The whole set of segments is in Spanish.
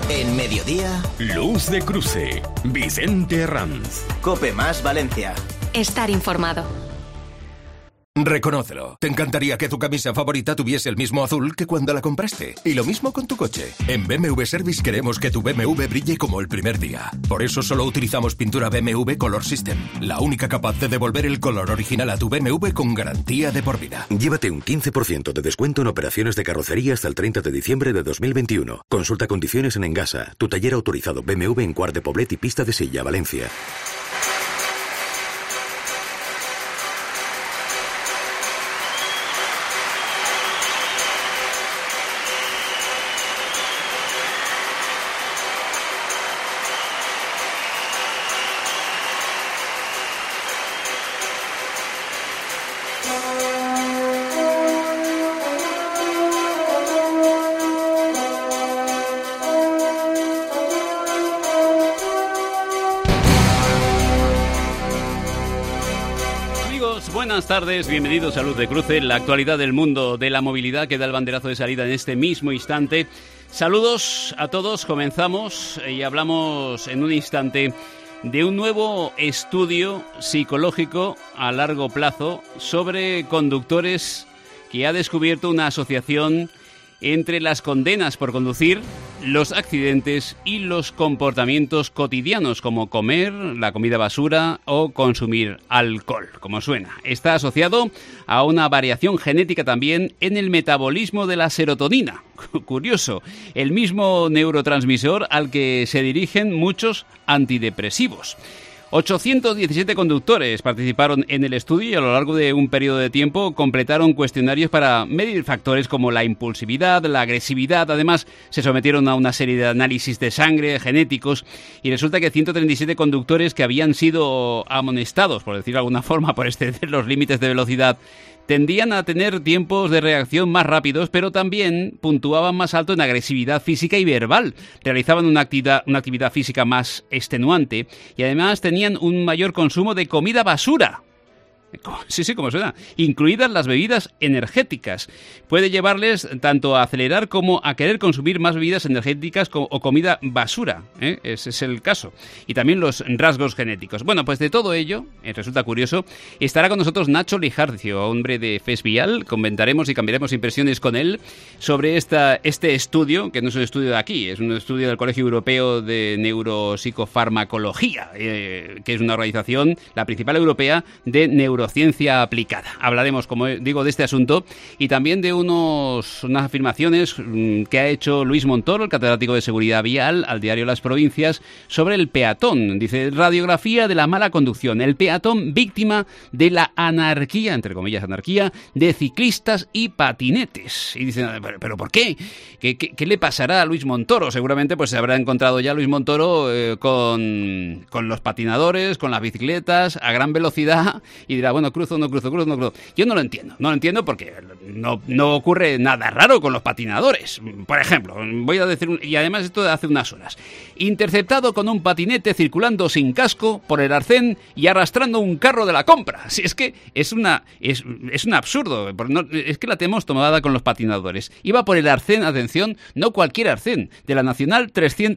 En Mediodía, Luz de Cruce, Vicente Herranz. COPE más Valencia. Estar informado. Reconócelo. Te encantaría que tu camisa favorita tuviese el mismo azul que cuando la compraste. Y lo mismo con tu coche. En BMW Service queremos que tu BMW brille como el primer día. Por eso solo utilizamos pintura BMW Color System, la única capaz de devolver el color original a tu BMW con garantía de por vida. Llévate un 15% de descuento en operaciones de carrocería hasta el 30 de diciembre de 2021. Consulta condiciones en Engasa, tu taller autorizado BMW en Quart de Poblet y Pista de Silla, Valencia. Buenas tardes, bienvenidos a Luz de Cruce, la actualidad del mundo de la movilidad que da el banderazo de salida en este mismo instante. Saludos a todos, comenzamos y hablamos en un instante de un nuevo estudio psicológico a largo plazo sobre conductores que ha descubierto una asociación entre las condenas por conducir, los accidentes y los comportamientos cotidianos como comer, la comida basura o consumir alcohol, como suena. Está asociado a una variación genética también en el metabolismo de la serotonina. Curioso, el mismo neurotransmisor al que se dirigen muchos antidepresivos. 817 conductores participaron en el estudio y a lo largo de un periodo de tiempo completaron cuestionarios para medir factores como la impulsividad, la agresividad. Además, se sometieron a una serie de análisis de sangre, genéticos, y resulta que 137 conductores que habían sido amonestados, por decirlo de alguna forma, por exceder los límites de velocidad, tendían a tener tiempos de reacción más rápidos, pero también puntuaban más alto en agresividad física y verbal. Realizaban una actividad física más extenuante y además tenían un mayor consumo de comida basura. Sí, como suena. Incluidas las bebidas energéticas. Puede llevarles tanto a acelerar como a querer consumir más bebidas energéticas o comida basura. Ese es el caso. Y también los rasgos genéticos. Bueno, pues de todo ello, resulta curioso, estará con nosotros Nacho Lijarcio, hombre de FES Vial. Comentaremos y cambiaremos impresiones con él sobre este estudio, que no es un estudio de aquí, es un estudio del Colegio Europeo de Neuropsicofarmacología, que es una organización, la principal europea, de neurociencia aplicada. Hablaremos, como digo, de este asunto y también de unas afirmaciones que ha hecho Luis Montoro, el catedrático de Seguridad Vial, al diario Las Provincias, sobre el peatón. Dice, radiografía de la mala conducción. El peatón víctima de la anarquía, entre comillas anarquía, de ciclistas y patinetes. Y dicen, ¿pero por qué? ¿Qué le pasará a Luis Montoro? Seguramente pues se habrá encontrado ya Luis Montoro con los patinadores, con las bicicletas, a gran velocidad y dirá, bueno, cruzo. Yo no lo entiendo porque no ocurre nada raro con los patinadores. Por ejemplo, voy a decir, y además esto de hace unas horas, interceptado con un patinete circulando sin casco por el arcén y arrastrando un carro de la compra. Si es que es un absurdo, es que la tenemos tomada con los patinadores. Iba por el arcén, atención, no cualquier arcén, de la Nacional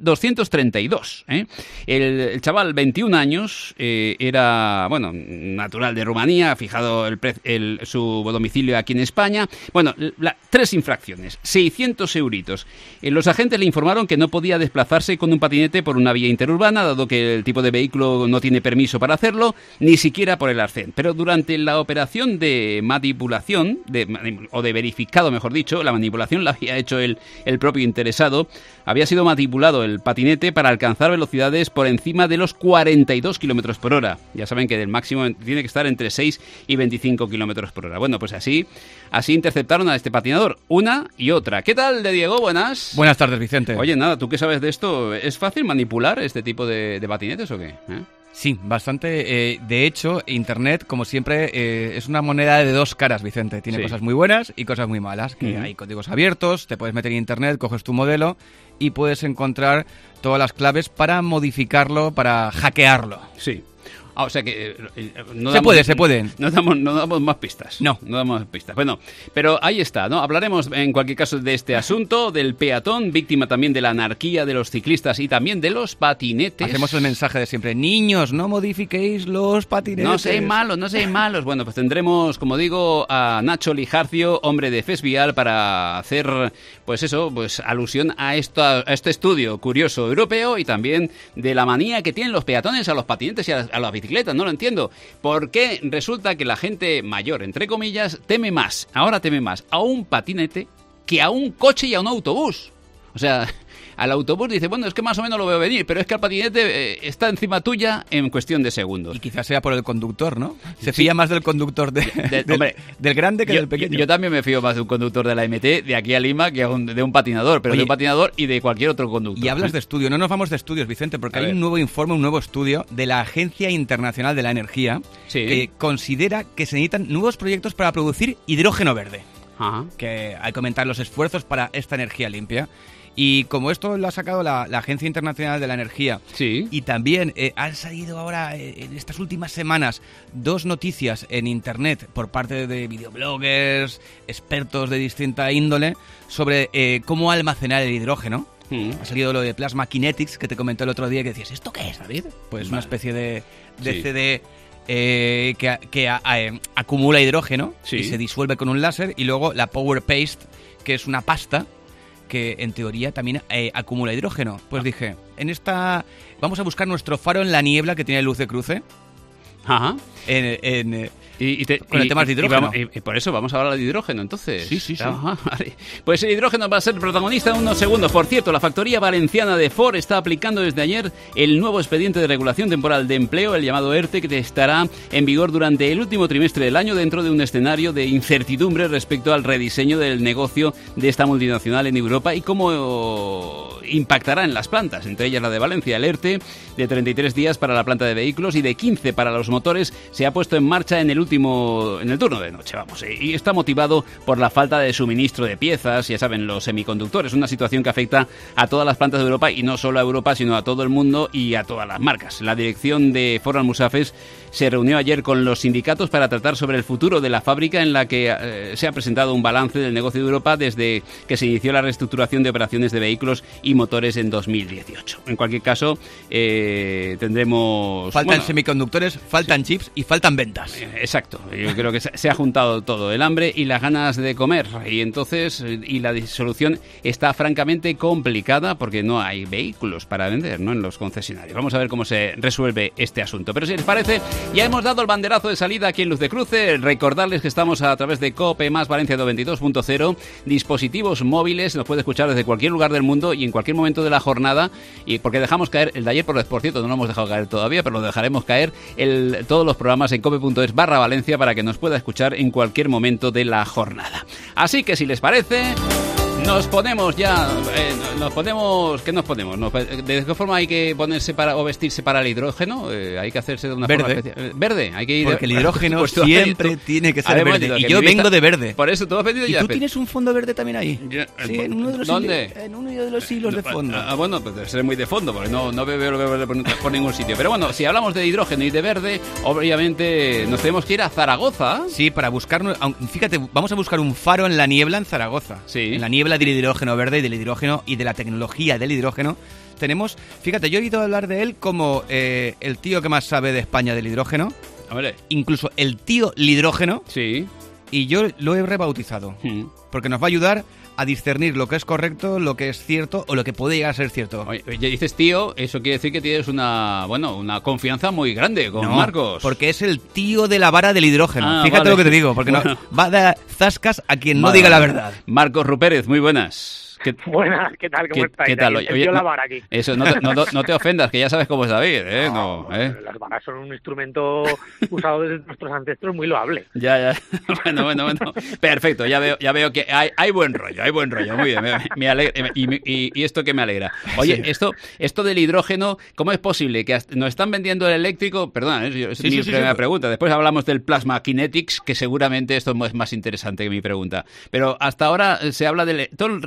232. El chaval, 21 años, era, natural de Rumanía, ha fijado su domicilio aquí en España. Bueno, 3 infracciones, 600 euritos. Los agentes le informaron que no podía desplazarse con un patinete por una vía interurbana, dado que el tipo de vehículo no tiene permiso para hacerlo, ni siquiera por el arcén. Pero durante la operación de manipulación, o de verificado, mejor dicho, la manipulación la había hecho el propio interesado, había sido manipulado el patinete para alcanzar velocidades por encima de los 42 km por hora. Ya saben que del máximo tiene que estar entre 6 y 25 km por hora. Bueno, pues así interceptaron a este patinador, una y otra. ¿Qué tal, de Diego? Buenas. Buenas tardes, Vicente. Oye, nada, ¿tú qué sabes de esto? ¿Es fácil manipular este tipo de patinetes o qué? Sí, bastante. De hecho, Internet, como siempre, es una moneda de dos caras, Vicente. Tiene cosas muy buenas y cosas muy malas. Que hay códigos abiertos, te puedes meter en Internet, coges tu modelo y puedes encontrar todas las claves para modificarlo, para hackearlo. Sí. O sea que se pueden. No damos más pistas. No damos más pistas. Bueno, pero ahí está, ¿no? Hablaremos en cualquier caso de este asunto, del peatón, víctima también de la anarquía de los ciclistas y también de los patinetes. Hacemos el mensaje de siempre: niños, no modifiquéis los patinetes. No seáis malos. Bueno, pues tendremos, como digo, a Nacho Lijarcio, hombre de Fesvial, para hacer, pues alusión a este estudio curioso europeo y también de la manía que tienen los peatones a los patinetes y a las bicicletas. No lo entiendo. ¿Por qué resulta que la gente mayor, entre comillas, ahora teme más a un patinete que a un coche y a un autobús? O sea, al autobús dice, bueno, es que más o menos lo veo venir, pero es que el patinete está encima tuya en cuestión de segundos. Y quizás sea por el conductor, ¿no? Se fía más del conductor del grande que del pequeño. Yo también me fío más de un conductor de la MT de aquí a Lima que de un patinador, pero de un patinador y de cualquier otro conductor. Y hablas de estudio, no nos vamos de estudios, Vicente, porque hay un nuevo informe, un nuevo estudio de la Agencia Internacional de la Energía que considera que se necesitan nuevos proyectos para producir hidrógeno verde. Ajá. Que hay que aumentar los esfuerzos para esta energía limpia. Y como esto lo ha sacado la Agencia Internacional de la Energía, y también han salido ahora en estas últimas semanas 2 noticias en Internet por parte de videobloggers, expertos de distinta índole, sobre cómo almacenar el hidrógeno. Ha salido lo de Plasma Kinetics, que te comenté el otro día, que decías, ¿esto qué es, David? Pues una especie de CD que acumula hidrógeno y se disuelve con un láser, y luego la Power Paste, que es una pasta que en teoría también acumula hidrógeno. Pues dije, vamos a buscar nuestro faro en la niebla que tiene luz de cruce. Ajá. Con el tema de hidrógeno. Y por eso vamos a hablar de hidrógeno, entonces. Sí. Ajá, vale. Pues el hidrógeno va a ser protagonista en unos segundos. Por cierto, la factoría valenciana de Ford está aplicando desde ayer el nuevo expediente de regulación temporal de empleo, el llamado ERTE, que estará en vigor durante el último trimestre del año dentro de un escenario de incertidumbre respecto al rediseño del negocio de esta multinacional en Europa y cómo impactará en las plantas, entre ellas la de Valencia. El ERTE de 33 días para la planta de vehículos y de 15 para los motores se ha puesto en marcha en el turno de noche, y está motivado por la falta de suministro de piezas, ya saben, los semiconductores, una situación que afecta a todas las plantas de Europa, y no solo a Europa, sino a todo el mundo y a todas las marcas. La dirección de Ford Almusafes se reunió ayer con los sindicatos para tratar sobre el futuro de la fábrica, en la que se ha presentado un balance del negocio de Europa desde que se inició la reestructuración de operaciones de vehículos y motores en 2018. En cualquier caso, tendremos... Faltan semiconductores, faltan chips y faltan ventas. Exacto. Yo creo que se ha juntado todo, el hambre y las ganas de comer, y entonces la disolución está francamente complicada porque no hay vehículos para vender, ¿no?, en los concesionarios. Vamos a ver cómo se resuelve este asunto. Pero si les parece, ya hemos dado el banderazo de salida aquí en Luz de Cruce. Recordarles que estamos a través de COPE más Valencia 92.0, dispositivos móviles, nos puede escuchar desde cualquier lugar del mundo y en cualquier momento de la jornada, y porque dejamos caer el de ayer, por cierto, no lo hemos dejado caer todavía, pero lo dejaremos caer todos los programas en cope.es/Valencia para que nos pueda escuchar en cualquier momento de la jornada. Así que si les parece, nos ponemos ya... ¿Qué nos ponemos? ¿De qué forma hay que ponerse o vestirse para el hidrógeno? Hay que hacerse de una forma especial. ¿Verde? Hay que ir... Porque el hidrógeno pues siempre tiene que ser verde. Y yo vengo de verde. Por eso, ¿tú has venido ya? ¿Y tú tienes un fondo verde también ahí? Sí, en uno de los ¿Dónde? En uno de los hilos de fondo. Bueno, pues debe ser muy de fondo, porque no veo lo que verde por ningún sitio. Pero bueno, si hablamos de hidrógeno y de verde, obviamente nos tenemos que ir a Zaragoza. Sí, para buscarnos... Fíjate, vamos a buscar un faro en la niebla en Zaragoza. Sí. En la niebla del hidrógeno verde y del hidrógeno y de la tecnología del hidrógeno. Tenemos, fíjate, yo he oído hablar de él como el tío que más sabe de España del hidrógeno. Hombre. Incluso el tío hidrógeno. Sí. Y yo lo he rebautizado. Porque nos va a ayudar a discernir lo que es correcto, lo que es cierto o lo que puede llegar a ser cierto. Oye, dices tío, eso quiere decir que tienes una confianza muy grande con Marcos. Porque es el tío de la vara del hidrógeno. Fíjate lo que te digo, porque no va a dar zascas a quien no diga la verdad. Marcos Rupérez, muy buenas. Buenas, ¿qué tal? ¿Cómo estáis? ¿Qué tal? Oye, la vara aquí. Eso, no te ofendas, que ya sabes cómo es David, ¿eh? Las varas son un instrumento usado desde nuestros ancestros muy loable. Ya. Bueno. Perfecto, ya veo que hay buen rollo, muy bien. Me alegra, y esto que me alegra. Oye, sí. esto del hidrógeno, ¿cómo es posible que nos están vendiendo el eléctrico? Perdón, es mi primera pregunta. Después hablamos del Plasma Kinetics, que seguramente esto es más interesante que mi pregunta. Pero hasta ahora se habla todo el rato estamos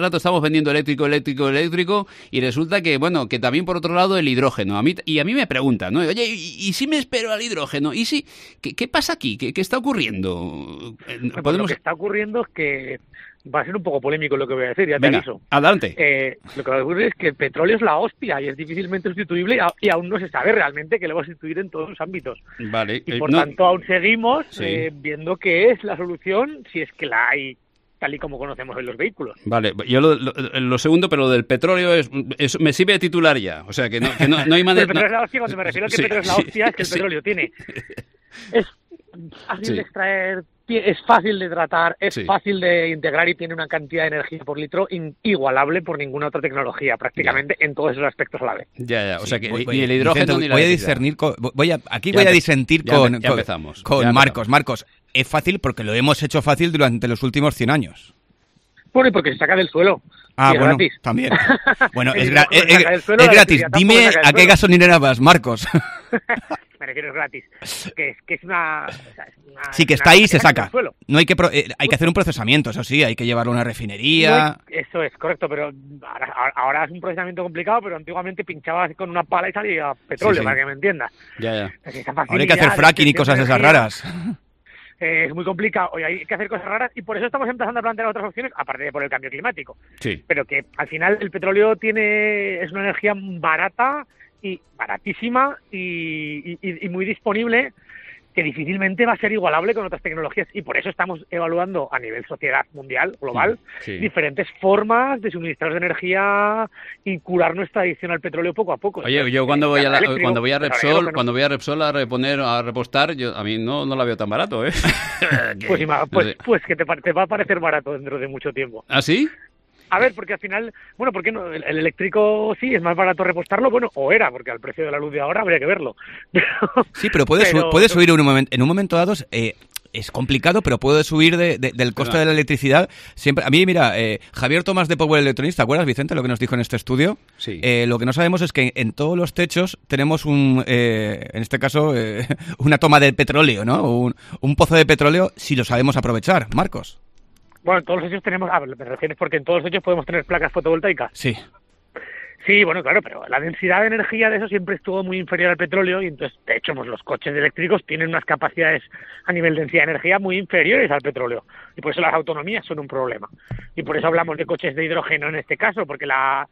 vendiendo eléctrico, y resulta que, bueno, que también por otro lado el hidrógeno. A mí me preguntan, ¿no? Oye, ¿y si me espero al hidrógeno? ¿Y si qué pasa aquí? ¿Qué está ocurriendo? Pues lo que está ocurriendo es que va a ser un poco polémico lo que voy a decir, ya te Venga, aviso. Adelante. Lo que va a ocurrir es que el petróleo es la hostia y es difícilmente sustituible y aún no se sabe realmente que lo va a sustituir en todos los ámbitos. Vale. Y por tanto aún seguimos Sí. viendo qué es la solución, si es que la hay, tal y como conocemos en los vehículos. Vale, yo lo segundo, pero lo del petróleo me sirve de titular ya. O sea, que no hay manera... El petróleo es la hostia, cuando me refiero a que el petróleo es la hostia, es que el petróleo tiene... Es fácil de extraer, es fácil de tratar, es fácil de integrar y tiene una cantidad de energía por litro inigualable por ninguna otra tecnología, prácticamente en todos esos aspectos a la vez. Ya, o sea que ni el hidrógeno Vicente, ni la voy a electricidad. discernir voy a disentir con Marcos. Marcos, es fácil porque lo hemos hecho fácil durante los últimos 100 años. Bueno, y porque se saca del suelo. Ah, y es bueno, gratis. también. Bueno, Es es gratis. Dime a qué gasolinera vas, Marcos. Me refiero, es gratis. Que es una... Sí, que está ahí y se saca. del suelo. No hay que hacer un procesamiento, eso sí, hay que llevarlo a una refinería. Eso es, correcto, pero ahora es un procesamiento complicado, pero antiguamente pinchabas con una pala y salía petróleo, para que me entiendas. Ya. Ahora hay que hacer fracking y cosas de esas raras. Es muy complicado, hoy hay que hacer cosas raras y por eso estamos empezando a plantear otras opciones, aparte de por el cambio climático. Sí. Pero que al final el petróleo es una energía barata y baratísima y muy disponible, que difícilmente va a ser igualable con otras tecnologías, y por eso estamos evaluando a nivel sociedad mundial, global, diferentes formas de suministrar de energía y curar nuestra adicción al petróleo poco a poco. Oye, yo cuando voy a Repsol a reponer, a repostar, a mí no la veo tan barato, ¿eh? Pues que te va a parecer barato dentro de mucho tiempo. ¿Ah, sí? A ver, porque al final, bueno, ¿por qué no? El eléctrico sí, es más barato repostarlo, bueno, o era, porque al precio de la luz de ahora habría que verlo. Sí, pero puede subir en un momento dado, es complicado, pero puede subir del coste de la electricidad. Siempre, a mí, mira, Javier Tomás de Power Electronics, ¿te acuerdas, Vicente, lo que nos dijo en este estudio? Sí. Lo que no sabemos es que en todos los techos tenemos en este caso, una toma de petróleo, ¿no? Un pozo de petróleo, si lo sabemos aprovechar. Marcos. Bueno, en todos los hechos tenemos... me refieres porque en todos los hechos podemos tener placas fotovoltaicas. Sí. Sí, bueno, claro, pero la densidad de energía de eso siempre estuvo muy inferior al petróleo y entonces, de hecho, pues los coches eléctricos tienen unas capacidades a nivel de densidad de energía muy inferiores al petróleo y por eso las autonomías son un problema. Y por eso hablamos de coches de hidrógeno en este caso, porque la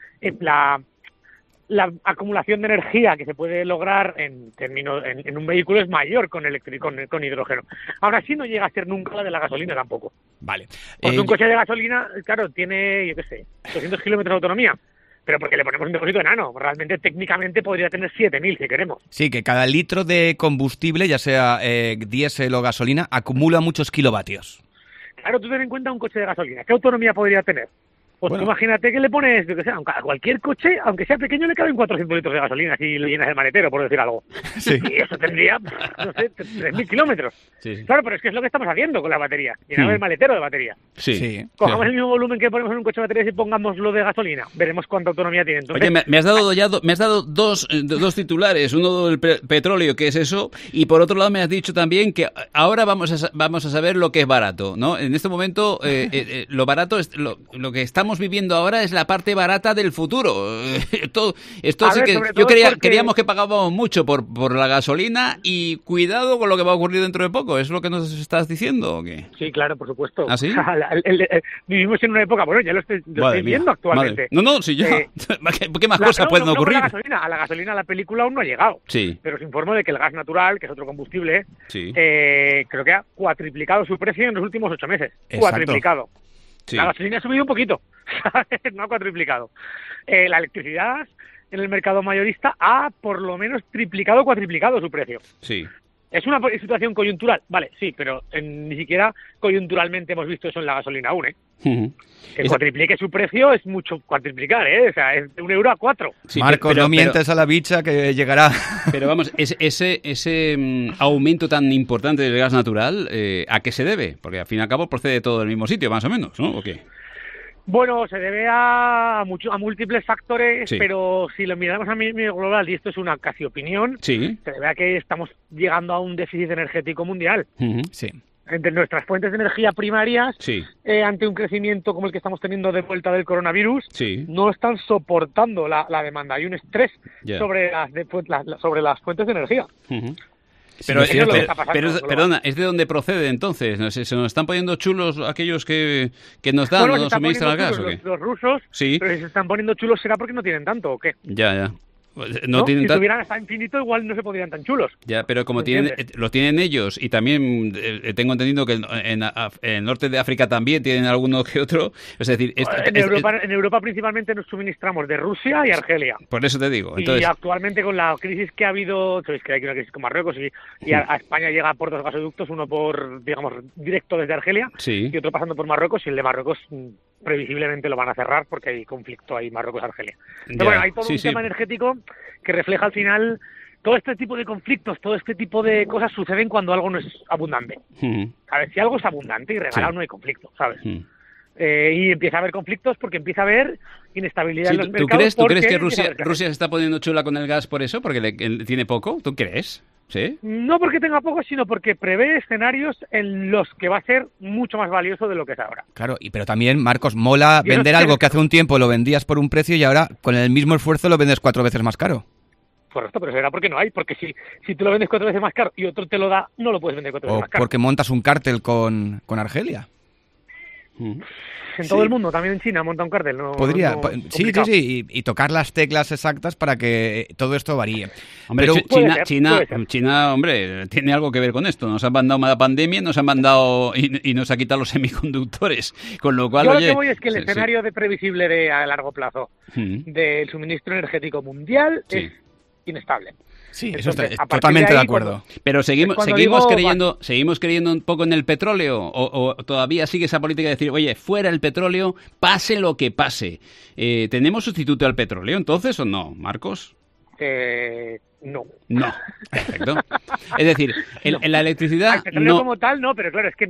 acumulación de energía que se puede lograr en un vehículo es mayor con hidrógeno. Ahora sí no llega a ser nunca la de la gasolina tampoco. Vale. Porque un coche de gasolina, claro, tiene, yo qué sé, 200 kilómetros de autonomía. Pero porque le ponemos un depósito enano. Realmente, técnicamente, podría tener 7.000 si queremos. Sí, que cada litro de combustible, ya sea diésel o gasolina, acumula muchos kilovatios. Claro, tú ten en cuenta un coche de gasolina. ¿Qué autonomía podría tener? Pues bueno, tú imagínate que le pones, yo que sé, a cualquier coche, aunque sea pequeño, le caben 400 litros de gasolina si lo llenas el maletero, por decir algo. Sí. Y eso tendría, no sé, 3.000 kilómetros. Sí. Claro, pero es que es lo que estamos haciendo con las baterías. Llenar el maletero de batería. Sí. Cojamos el mismo volumen que ponemos en un coche de baterías y pongámoslo de gasolina. Veremos cuánta autonomía tiene. Entonces, oye, me has dado dos titulares. Uno del petróleo, que es eso, y por otro lado me has dicho también que ahora vamos a saber lo que es barato, ¿no? En este momento, lo barato es lo que estamos viviendo ahora es la parte barata del futuro. Esto sí que yo creíamos que pagábamos mucho por la gasolina y cuidado con lo que va a ocurrir dentro de poco. ¿Es lo que nos estás diciendo o qué? Sí, claro, por supuesto. ¿Ah, sí? Vivimos en una época, bueno, ya lo estoy viendo actualmente. No, sí, ya. ¿Qué más cosas pueden ocurrir? A la gasolina la película aún no ha llegado. Sí. Pero os informo de que el gas natural, que es otro combustible, creo que ha cuatriplicado su precio en los últimos 8 meses. Exacto. Cuatriplicado. Sí. La gasolina ha subido un poquito, ¿sabes? No ha cuatriplicado. La electricidad en el mercado mayorista ha por lo menos triplicado o cuatriplicado su precio. Sí. ¿Es una situación coyuntural? Vale, sí, pero ni siquiera coyunturalmente hemos visto eso en la gasolina aún, ¿eh? Que cuatriplique su precio es mucho cuatriplicar, ¿eh? O sea, es de 1 euro a 4. Sí, Marcos, no mientes a la bicha que llegará. Pero vamos, ese aumento tan importante del gas natural, ¿a qué se debe? Porque al fin y al cabo procede todo del mismo sitio, más o menos, ¿no? ¿O qué? Bueno, se debe a múltiples factores, sí. Pero si lo miramos a nivel global, y esto es una casi opinión, sí. Se debe a que estamos llegando a un déficit energético mundial. Sí. entre nuestras fuentes de energía primarias, Sí. Ante un crecimiento como el que estamos teniendo de vuelta del coronavirus, Sí. no están soportando la demanda. Hay un estrés Ya. sobre las fuentes de energía. Ujú. Sí, Pero, es cierto. perdona, ¿es de dónde procede entonces? No sé, ¿se nos están poniendo chulos aquellos que nos dan, Bueno, o se nos están suministran el poniendo gas? ¿O chulos qué? los rusos, Sí. pero si se están poniendo chulos será porque no tienen tanto, ¿o qué? Ya. ¿No? Tienen Si tan- tuvieran hasta infinito, igual no se pondrían tan chulos. Ya, pero como ¿Me entiendes? lo tienen ellos, y también tengo entendido que en el norte de África también tienen alguno que otro. Es decir, En Europa principalmente nos suministramos de Rusia y Argelia. por eso te digo. Entonces, Y actualmente con la crisis que ha habido, sabéis que hay una crisis con Marruecos y a España llega por 2 gasoductos, uno por, digamos, directo desde Argelia sí. y otro pasando por Marruecos, y el de Marruecos previsiblemente lo van a cerrar porque hay conflicto ahí Marruecos-Argelia. Pero Ya, bueno, hay todo sí, un sí. tema energético que refleja al final todo este tipo de conflictos, todo este tipo de cosas suceden cuando algo no es abundante. Ujú. ¿Sabes? Si algo es abundante y regalado Sí. no hay conflicto, ¿sabes? Ujú. Y empieza a haber conflictos porque empieza a haber inestabilidad Sí, en los ¿tú mercados. crees porque que empieza a Rusia haber se está poniendo chula con el gas por eso? ¿Porque tiene poco? ¿Tú crees? ¿Sí? No porque tenga poco, sino porque prevé escenarios en los que va a ser mucho más valioso de lo que es ahora. Claro, pero también, Marcos, mola Yo no vender sé- algo que hace un tiempo lo vendías por un precio y ahora con el mismo esfuerzo lo vendes 4 veces más caro. Correcto, pero será porque no hay, porque si tú lo vendes 4 veces más caro y otro te lo da, no lo puedes vender 4 veces O más caro. porque montas un cártel con Argelia. Ujú. En todo el mundo, también en China, monta un cartel. No, Podría, no- sí, complicado. y tocar las teclas exactas para que todo esto varíe. Hombre, Pero- Puede ser. China, hombre, tiene algo que ver con esto. Nos han mandado una pandemia, nos han mandado y nos ha quitado los semiconductores. Con lo cual, Yo oye, lo que voy es que el sí, escenario de previsible a largo plazo sí. del suministro energético mundial Sí. es inestable. Sí, Entonces, eso está a partir totalmente de de ahí, acuerdo. Pero seguimos cuando seguimos creyendo un poco en el petróleo, o todavía sigue esa política de decir, oye, fuera el petróleo, pase lo que pase. ¿Tenemos sustituto al petróleo entonces o no, Marcos? No. No. Perfecto. Es decir, en la electricidad El petróleo no. como tal, no, pero claro, es que,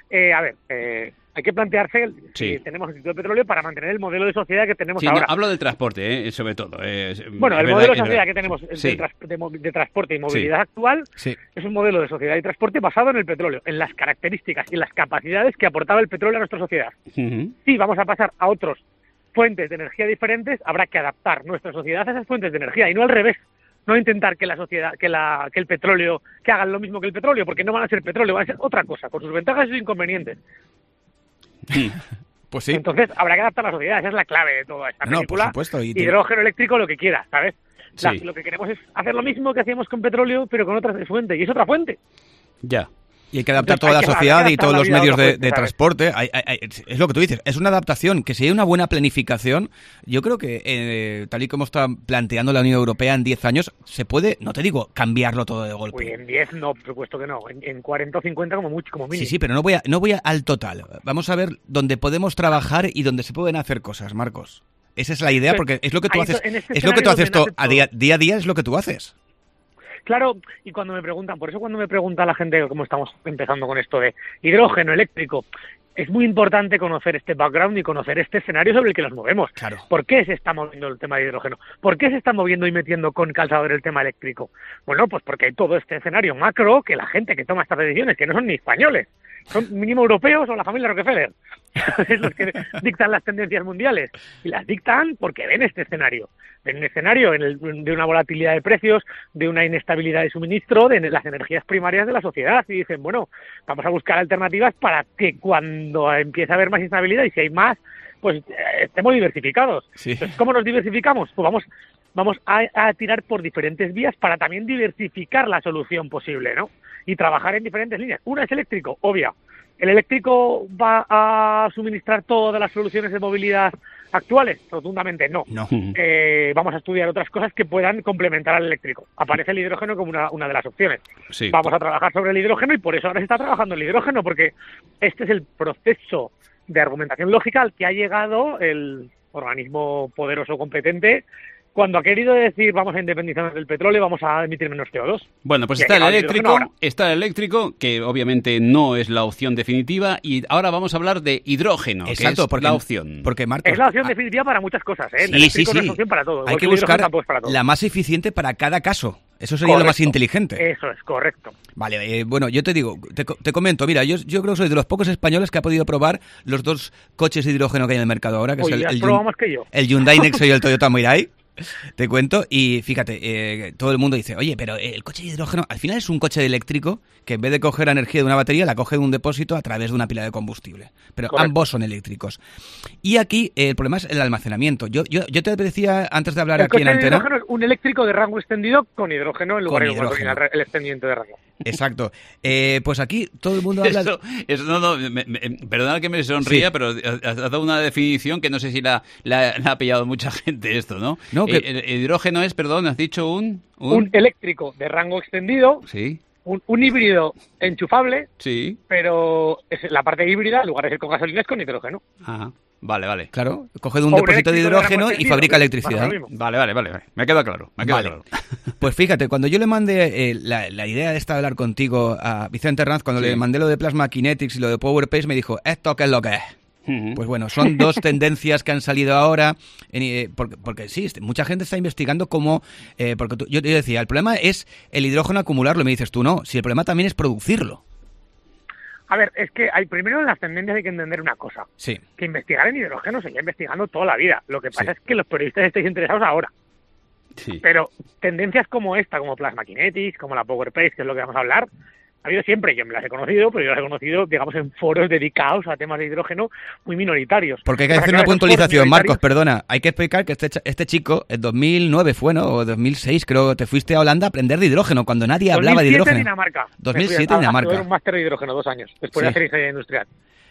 hay que plantearse Sí. si tenemos sustituto de petróleo para mantener el modelo de sociedad que tenemos Sí, no, ahora. hablo del transporte, sobre todo. Bueno, Es el verdad modelo de que- sociedad que tenemos Sí. de transporte y movilidad actual Sí. es un modelo de sociedad y transporte basado en el petróleo, en las características y en las capacidades que aportaba el petróleo a nuestra sociedad. Ujú. Si vamos a pasar a otras fuentes de energía diferentes, habrá que adaptar nuestra sociedad a esas fuentes de energía y no al revés. No intentar que la sociedad, que el petróleo, que hagan lo mismo que el petróleo, porque no van a ser petróleo, van a ser otra cosa, con sus ventajas y sus inconvenientes. Pues sí. Entonces habrá que adaptar la sociedad, esa es la clave de toda esta No, por película. supuesto, y Hidrógeno eléctrico, lo que quiera, ¿sabes? Sí. Lo que queremos es hacer lo mismo que hacíamos con petróleo, pero con otra fuente, y es otra fuente. Ya. Y hay que adaptar Entonces, toda la hay que sociedad y adaptar todos la los vida a medios otra de fuente, ¿sabes? transporte. Es lo que tú dices, es una adaptación. Que si hay una buena planificación, yo creo que tal y como está planteando la Unión Europea en 10 años, se puede, no te digo cambiarlo todo de Uy, golpe. en 10 no, por supuesto que no. En 40 o 50 como mucho, como mínimo. Sí, pero no voy al total. Vamos a ver dónde podemos trabajar y dónde se pueden hacer cosas, Marcos. Esa es la idea, Pero porque es lo que tú ahí haces. en este Es lo que tú escenario haces donde a nace día a día, es lo que tú haces. Claro, y cuando me preguntan, por eso cuando me pregunta la gente cómo estamos empezando con esto de hidrógeno eléctrico, es muy importante conocer este background y conocer este escenario sobre el que nos movemos. Claro. ¿Por qué se está moviendo el tema de hidrógeno? ¿Por qué se está moviendo y metiendo con calzador el tema eléctrico? Bueno, pues porque hay todo este escenario macro que la gente que toma estas decisiones, que no son ni españoles, son mínimo europeos o la familia Rockefeller, es los que dictan las tendencias mundiales. Y las dictan porque ven este escenario. Ven un escenario de una volatilidad de precios, de una inestabilidad de suministro, de las energías primarias de la sociedad. Y dicen, bueno, vamos a buscar alternativas para que cuando empiece a haber más instabilidad y si hay más, pues estemos diversificados. Sí. Entonces, ¿cómo nos diversificamos? Pues vamos a tirar por diferentes vías para también diversificar la solución posible, ¿no? Y trabajar en diferentes líneas. Una es eléctrico, obvia. ¿El eléctrico va a suministrar todas las soluciones de movilidad actuales? Rotundamente no. No. Vamos a estudiar otras cosas que puedan complementar al eléctrico. Aparece el hidrógeno como una de las opciones. Sí. Vamos a trabajar sobre el hidrógeno y por eso ahora se está trabajando el hidrógeno, porque este es el proceso de argumentación lógica al que ha llegado el organismo poderoso competente cuando ha querido decir vamos a independizarnos del petróleo, vamos a emitir menos CO2. Bueno, pues Y está ha el llegado eléctrico, hidrógeno ahora. está el eléctrico, que obviamente no es la opción definitiva, y ahora vamos a hablar de hidrógeno, Exacto, que es porque, la opción. Porque, Marcos, Es la opción definitiva para muchas cosas, ¿eh? El Sí, eléctrico sí, no es sí. opción para todo. Hay igual que el hidrógeno buscar tampoco es para todo. la más eficiente para cada caso. Eso sería lo más inteligente. Eso es, correcto. Vale, bueno, yo te digo, te comento, mira, yo creo que soy de los pocos españoles que ha podido probar los 2 coches de hidrógeno que hay en el mercado ahora, que es el Hyundai Nexo y el Toyota Mirai. Te cuento, y fíjate, todo el mundo dice, oye, pero el coche de hidrógeno al final es un coche eléctrico que en vez de coger energía de una batería, la coge de un depósito a través de una pila de combustible. Pero correcto, ambos son eléctricos. Y aquí el problema es el almacenamiento. Yo te decía antes de hablar aquí en antena... El coche de hidrógeno es un eléctrico de rango extendido con hidrógeno en lugar de el extendiente de rango. Exacto. Pues aquí todo el mundo habla... Perdona que me sonría, sí, pero has dado una definición que no sé si la ha pillado mucha gente esto, ¿no? No, que... el hidrógeno es, perdón, has dicho un eléctrico de rango extendido, sí, un híbrido enchufable, sí, pero la parte híbrida, en lugar de ser con gasolina, es con hidrógeno. Ajá. Vale. Claro, coge de un depósito de hidrógeno y fabrica electricidad. Vale. Me ha quedado claro. Claro. Pues fíjate, cuando yo le mandé la idea de hablar contigo a Vicente Herranz, cuando le mandé lo de Plasma Kinetics y lo de PowerPace, me dijo, ¿esto qué es lo que es? Pues bueno, son 2 tendencias que han salido ahora, porque sí, mucha gente está investigando cómo, porque yo te decía, el problema es el hidrógeno acumularlo, y me dices tú, no, si el problema también es producirlo. A ver, es que primero en las tendencias hay que entender una cosa, sí, que investigar en hidrógeno se lleva investigando toda la vida, lo que pasa es que los periodistas estáis interesados ahora. Sí. Pero tendencias como esta, como Plasma Kinetics, como la PowerPace, que es lo que vamos a hablar, ha habido siempre. Yo me las he conocido, pero yo las he conocido, digamos, en foros dedicados a temas de hidrógeno muy minoritarios. Porque hay que hacer una puntualización, Marcos, perdona. Hay que explicar que este chico, en 2009 fue, ¿no? O 2006, creo, te fuiste a Holanda a aprender de hidrógeno, cuando nadie hablaba de hidrógeno. 2007 en Dinamarca. Tuve un máster de hidrógeno 2 años, después de hacer ingeniería industrial.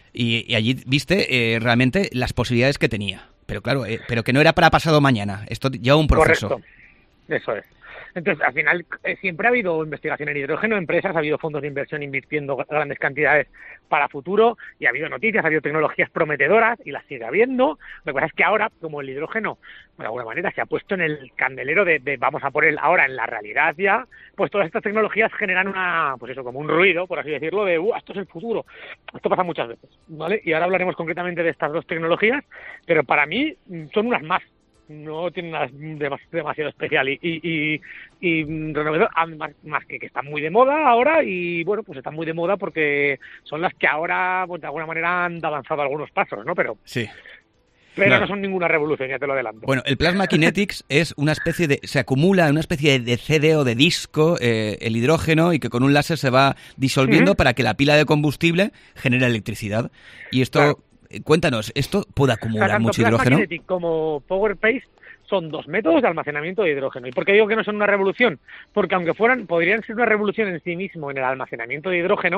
Y allí viste realmente las posibilidades que tenía. Pero claro, pero que no era para pasado mañana. Esto lleva un proceso. Correcto, eso es. Entonces, al final, siempre ha habido investigación en hidrógeno, empresas, ha habido fondos de inversión invirtiendo grandes cantidades para futuro, y ha habido noticias, ha habido tecnologías prometedoras, y las sigue habiendo. Lo que pasa es que ahora, como el hidrógeno, de alguna manera, se ha puesto en el candelero de vamos a por él ahora en la realidad ya, pues todas estas tecnologías generan como un ruido, por así decirlo, de esto es el futuro. Esto pasa muchas veces, ¿vale? Y ahora hablaremos concretamente de estas 2 tecnologías, pero para mí son unas más. No tiene nada demasiado especial y renovador, más que están muy de moda ahora, y bueno, pues están muy de moda porque son las que ahora, pues de alguna manera han avanzado algunos pasos, ¿no? Pero sí. Pero no son ninguna revolución, ya te lo adelanto. Bueno, el Plasma Kinetics es una especie se acumula en una especie de CD o de disco el hidrógeno, y que con un láser se va disolviendo para que la pila de combustible genere electricidad. Y esto... Claro. Cuéntanos, ¿esto puede acumular mucho hidrógeno? Tanto Plasma Kinetics como PowerPace son 2 métodos de almacenamiento de hidrógeno. ¿Y por qué digo que no son una revolución? Porque aunque podrían ser una revolución en sí mismo en el almacenamiento de hidrógeno,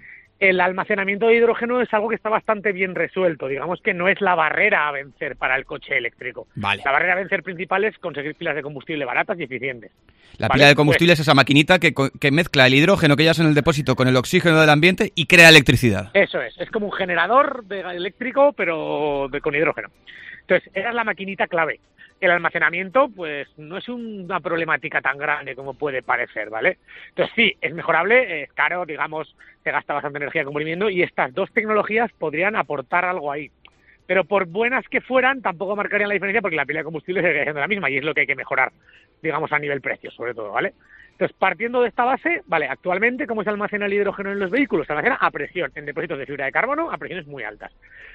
el almacenamiento de hidrógeno es algo que está bastante bien resuelto. Digamos que no es la barrera a vencer para el coche eléctrico. Vale. La barrera a vencer principal es conseguir pilas de combustible baratas y eficientes. La pila de combustible es esa maquinita que mezcla el hidrógeno que ya es en el depósito con el oxígeno del ambiente y crea electricidad. Eso es como un generador eléctrico, pero con hidrógeno. Entonces, esa es la maquinita clave. El almacenamiento, pues, no es una problemática tan grande como puede parecer, ¿vale? Entonces, sí, es mejorable, es caro, digamos, se gasta bastante energía comprimiendo, y estas 2 tecnologías podrían aportar algo ahí. Pero por buenas que fueran, tampoco marcarían la diferencia, porque la pila de combustible seguiría siendo la misma, y es lo que hay que mejorar, digamos, a nivel precio, sobre todo, ¿vale? Entonces, partiendo de esta base, vale, actualmente, ¿cómo se almacena el hidrógeno en los vehículos? Se almacena a presión, en depósitos de fibra de carbono, a presiones muy altas.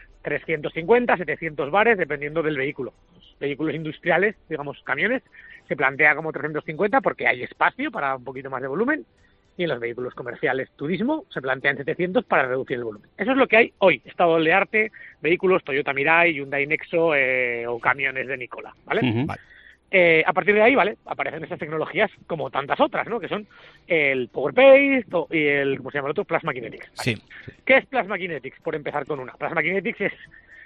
350, 700 bares, dependiendo del vehículo. Los vehículos industriales, digamos, camiones, se plantea como 350 porque hay espacio para un poquito más de volumen, y en los vehículos comerciales, turismo, se plantean 700 para reducir el volumen. Eso es lo que hay hoy, estado del arte, vehículos Toyota Mirai, Hyundai Nexo o camiones de Nikola, ¿vale? Vale. A partir de ahí, ¿vale? Aparecen estas tecnologías como tantas otras, ¿no? Que son el PowerPace y el, ¿cómo se llama el otro? Plasma Kinetics. ¿Vale? Sí. ¿Qué es Plasma Kinetics? Por empezar con una. Plasma Kinetics es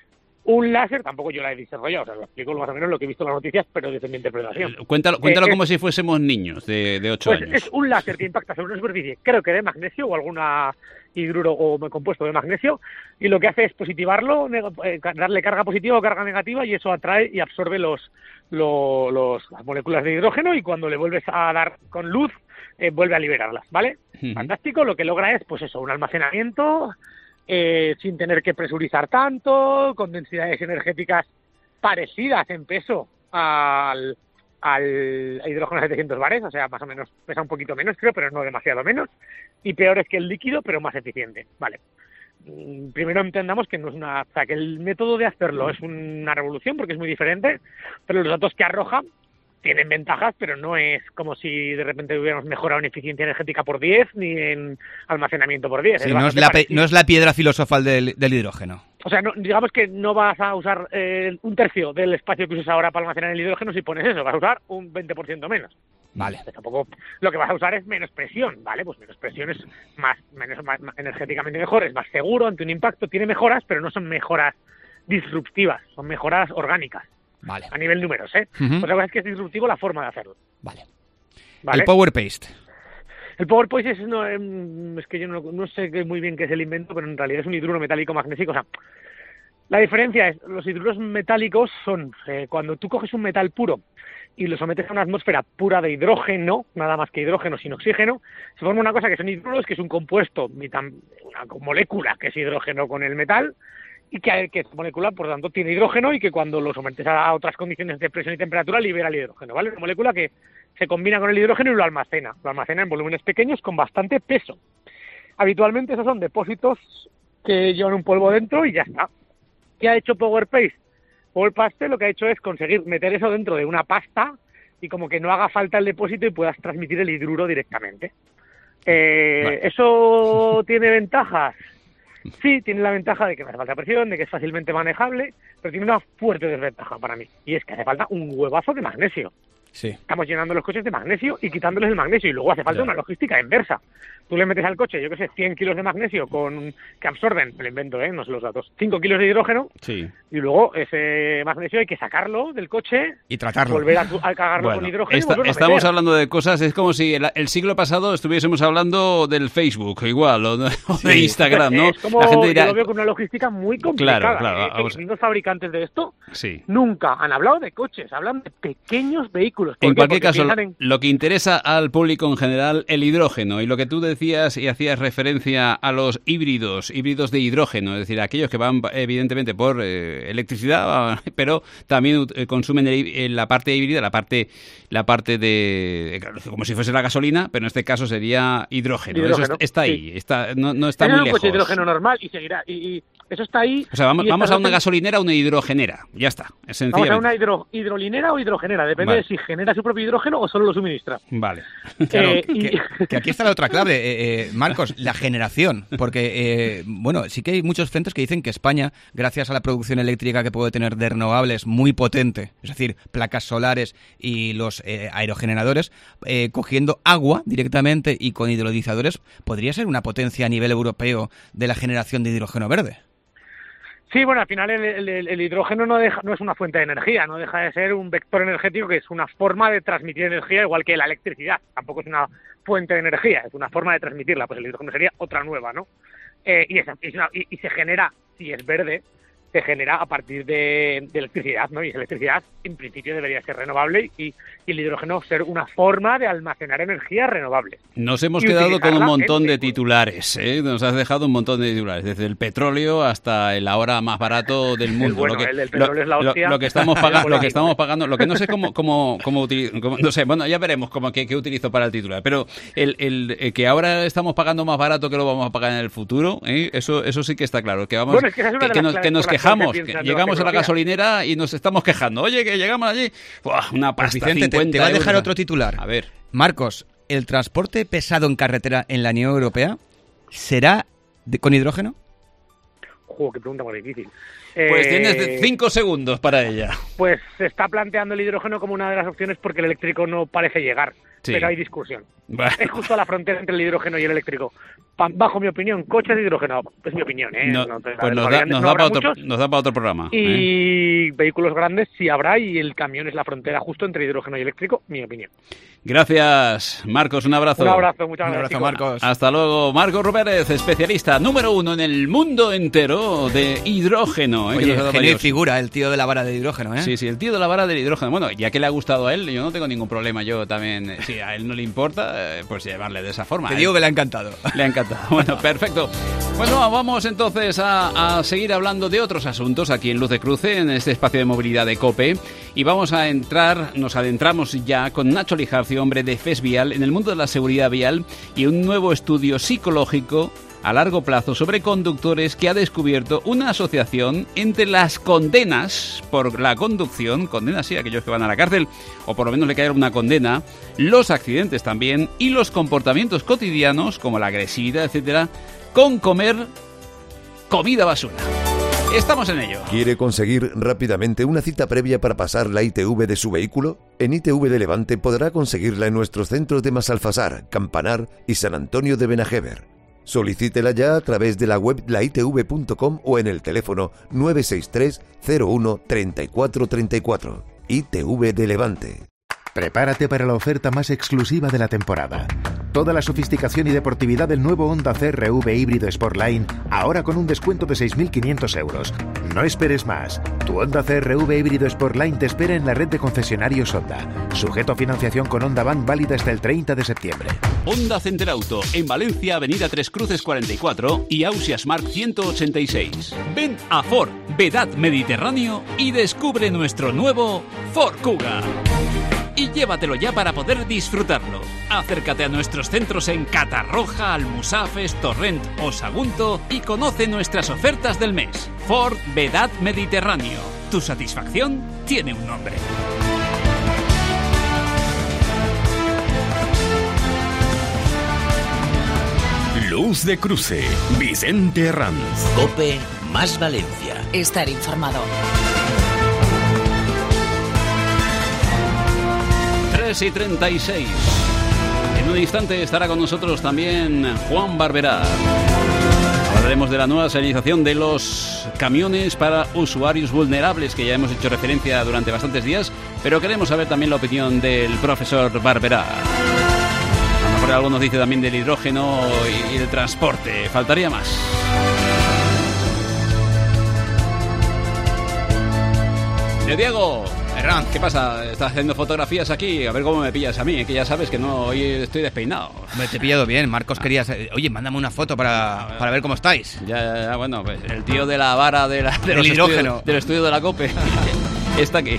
un láser, tampoco yo la he desarrollado, o sea, lo explico más o menos lo que he visto en las noticias, pero desde mi interpretación. Cuéntalo como si fuésemos niños de 8 años. Es un láser que impacta sobre una superficie, creo que de magnesio o alguna hidruro o compuesto de magnesio, y lo que hace es positivarlo, darle carga positiva o carga negativa, y eso atrae y absorbe las moléculas de hidrógeno, y cuando le vuelves a dar con luz, vuelve a liberarlas, ¿vale? Fantástico, lo que logra es, pues eso, un almacenamiento sin tener que presurizar tanto, con densidades energéticas parecidas en peso a al hidrógeno a 700 bares, o sea, más o menos pesa un poquito menos, creo, pero no demasiado menos, y peor es que el líquido, pero más eficiente, ¿vale? Primero entendamos que no es o sea, que el método de hacerlo es una revolución porque es muy diferente, pero los datos que arroja tienen ventajas, pero no es como si de repente hubiéramos mejorado en eficiencia energética por 10 ni en almacenamiento por 10. Sí, no es la piedra filosofal del hidrógeno. O sea, digamos que no vas a usar un tercio del espacio que usas ahora para almacenar el hidrógeno si pones eso, vas a usar un 20% menos. Vale. Pues tampoco lo que vas a usar es menos presión, ¿vale? Pues menos presión es más energéticamente mejor, es más seguro ante un impacto, tiene mejoras, pero no son mejoras disruptivas, son mejoras orgánicas. Vale. A nivel números, ¿eh? Uh-huh. Otra cosa es que es disruptivo la forma de hacerlo. Vale. ¿Vale? El Power Paste. El Power Paste es que yo no sé muy bien qué es el invento, pero en realidad es un hidruro metálico magnésico. O sea, la diferencia es, los hidruros metálicos son cuando tú coges un metal puro y lo sometes a una atmósfera pura de hidrógeno, nada más que hidrógeno sin oxígeno, se forma una cosa que son hidruros, que es un compuesto, una molécula que es hidrógeno con el metal, y que esta molécula, por lo tanto, tiene hidrógeno y que cuando lo sometes a otras condiciones de presión y temperatura libera el hidrógeno, ¿vale? Una molécula que se combina con el hidrógeno y lo almacena en volúmenes pequeños con bastante peso. Habitualmente esos son depósitos que llevan un polvo dentro y ya está. ¿Qué ha hecho Power Paste? Power Paste lo que ha hecho es conseguir meter eso dentro de una pasta y como que no haga falta el depósito y puedas transmitir el hidruro directamente. Vale. ¿Eso tiene ventajas? Sí, tiene la ventaja de que no hace falta presión, de que es fácilmente manejable, pero tiene una fuerte desventaja para mí, y es que hace falta un huevazo de magnesio. Sí. Estamos llenando los coches de magnesio y quitándoles el magnesio, y luego hace falta una logística inversa. Tú le metes al coche, yo qué sé, 100 kilos de magnesio que absorben, me lo invento, no sé los datos, 5 kilos de hidrógeno, sí. Y luego ese magnesio hay que sacarlo del coche y tratarlo. Volver a cargarlo con hidrógeno. Estamos hablando de cosas, es como si el siglo pasado estuviésemos hablando del Facebook, igual, o de Instagram, ¿no? Es como, la gente dirá, yo lo veo con una logística muy complicada. Claro. Los fabricantes de esto sí. Nunca han hablado de coches, hablan de pequeños vehículos. En cualquier caso, lo que interesa al público en general, el hidrógeno, y lo que tú decías y hacías referencia a los híbridos de hidrógeno, es decir, aquellos que van evidentemente por electricidad, pero también consumen la parte híbrida, la parte de como si fuese la gasolina, pero en este caso sería hidrógeno. Eso está ahí, sí. No está muy lejos. Es un coche de hidrógeno normal y seguirá. Y eso está ahí. O sea, vamos a una gasolinera o una hidrogenera. Ya está, es sencillo. Vamos a una hidrolinera o hidrogenera, depende de si genera su propio hidrógeno o solo lo suministra. Vale. Claro, que aquí está la otra clave, Marcos, la generación. Porque, bueno, sí que hay muchos frentes que dicen que España, gracias a la producción eléctrica que puede tener de renovables muy potente, es decir, placas solares y los aerogeneradores, cogiendo agua directamente y con hidrolizadores, podría ser una potencia a nivel europeo de la generación de hidrógeno verde. Sí, bueno, al final el hidrógeno no es una fuente de energía, no deja de ser un vector energético que es una forma de transmitir energía, igual que la electricidad. Tampoco es una fuente de energía, es una forma de transmitirla. Pues el hidrógeno sería otra nueva, ¿no? Y se genera, si es verde, se genera a partir de electricidad, ¿no? Y esa electricidad, en principio, debería ser renovable y el hidrógeno ser una forma de almacenar energía renovable. Nos hemos quedado con un montón de titulares, ¿eh? Nos has dejado un montón de titulares, desde el petróleo hasta el ahora más barato del mundo. El del petróleo es la hostia. Lo que estamos pagando, lo que no sé cómo no sé, bueno, ya veremos qué utilizo para el titular, pero el que ahora estamos pagando más barato que lo vamos a pagar en el futuro, ¿eh? Eso sí que está claro, que vamos, que nos quejamos, que llegamos a la gasolinera y nos estamos quejando. Oye, que llegamos allí, ¡buah! Una pasta, pues Vicente, 50 te va a dejar otro titular. A ver. Marcos, ¿el transporte pesado en carretera en la Unión Europea será con hidrógeno? Qué pregunta más difícil. Pues tienes 5 segundos para ella. Pues se está planteando el hidrógeno como una de las opciones porque el eléctrico no parece llegar, pero hay discusión. Es justo a la frontera entre el hidrógeno y el eléctrico. Bajo mi opinión, coches de hidrógeno, es mi opinión, ¿eh? Nos da para otro programa. Y vehículos grandes sí habrá, y el camión es la frontera justo entre hidrógeno y eléctrico, mi opinión. Gracias, Marcos, un abrazo. Un abrazo, muchas gracias. Un abrazo, Marcos. Hasta luego, Marcos Pérez, especialista número 1 en el mundo entero tío de hidrógeno. Oye, genial figura, el tío de la vara de hidrógeno, ¿eh? Sí, el tío de la vara del hidrógeno. Bueno, ya que le ha gustado a él, yo no tengo ningún problema. Yo también, si a él no le importa, pues llevarle de esa forma. Te digo que le ha encantado. Le ha encantado. Bueno, perfecto. Bueno, vamos entonces a seguir hablando de otros asuntos aquí en Luz de Cruce, en este espacio de movilidad de COPE. Y nos adentramos ya con Nacho Lijarcio, hombre de FES Vial, en el mundo de la seguridad vial y un nuevo estudio psicológico a largo plazo sobre conductores que ha descubierto una asociación entre las condenas por la conducción, condenas sí, aquellos que van a la cárcel, o por lo menos le cae una condena, los accidentes también, y los comportamientos cotidianos, como la agresividad, etcétera, con comer comida basura. Estamos en ello. ¿Quiere conseguir rápidamente una cita previa para pasar la ITV de su vehículo? En ITV de Levante podrá conseguirla en nuestros centros de Masalfasar, Campanar y San Antonio de Benajever. Solicítela ya a través de la web laitv.com o en el teléfono 963 01 34 34. ITV de Levante. Prepárate para la oferta más exclusiva de la temporada. Toda la sofisticación y deportividad del nuevo Honda CR-V híbrido Sportline, ahora con un descuento de 6.500 euros. No esperes más. Tu Honda CR-V híbrido Sportline te espera en la red de concesionarios Honda. Sujeto a financiación con Honda Bank válida hasta el 30 de septiembre. Honda Center Auto, en Valencia, Avenida Tres Cruces 44 y Ausias Marc 186. Ven a Ford, Vedad Mediterráneo y descubre nuestro nuevo Ford Kuga. Y llévatelo ya para poder disfrutarlo. Acércate a nuestros centros en Catarroja, Almusafes, Torrent o Sagunto y conoce nuestras ofertas del mes. Ford Vedad Mediterráneo. Tu satisfacción tiene un nombre. Luz de Cruce, Vicente Ranz. COPE más Valencia. Estar informado. 3:36. En un instante estará con nosotros también Juan Barberá. Hablaremos de la nueva señalización de los camiones para usuarios vulnerables, que ya hemos hecho referencia durante bastantes días, pero queremos saber también la opinión del profesor Barberá. A lo mejor algo nos dice también del hidrógeno y el transporte. Faltaría más. Diego, Herranz, ¿qué pasa? ¿Estás haciendo fotografías aquí? A ver cómo me pillas a mí, que ya sabes que no, hoy estoy despeinado. Te he pillado bien, Marcos querías... Oye, mándame una foto para ver cómo estáis. Ya, bueno, pues el tío de la vara del hidrógeno. Del estudio de la COPE está aquí.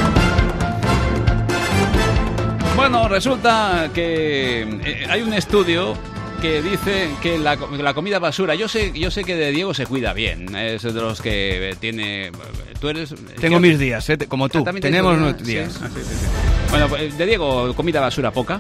Bueno, resulta que hay un estudio que dice que la comida basura, yo sé que de Diego se cuida bien, es de los que tiene... Tú eres... Tengo mis días, como tú, tenemos nuestros días. Sí. Bueno, pues de Diego comida basura poca,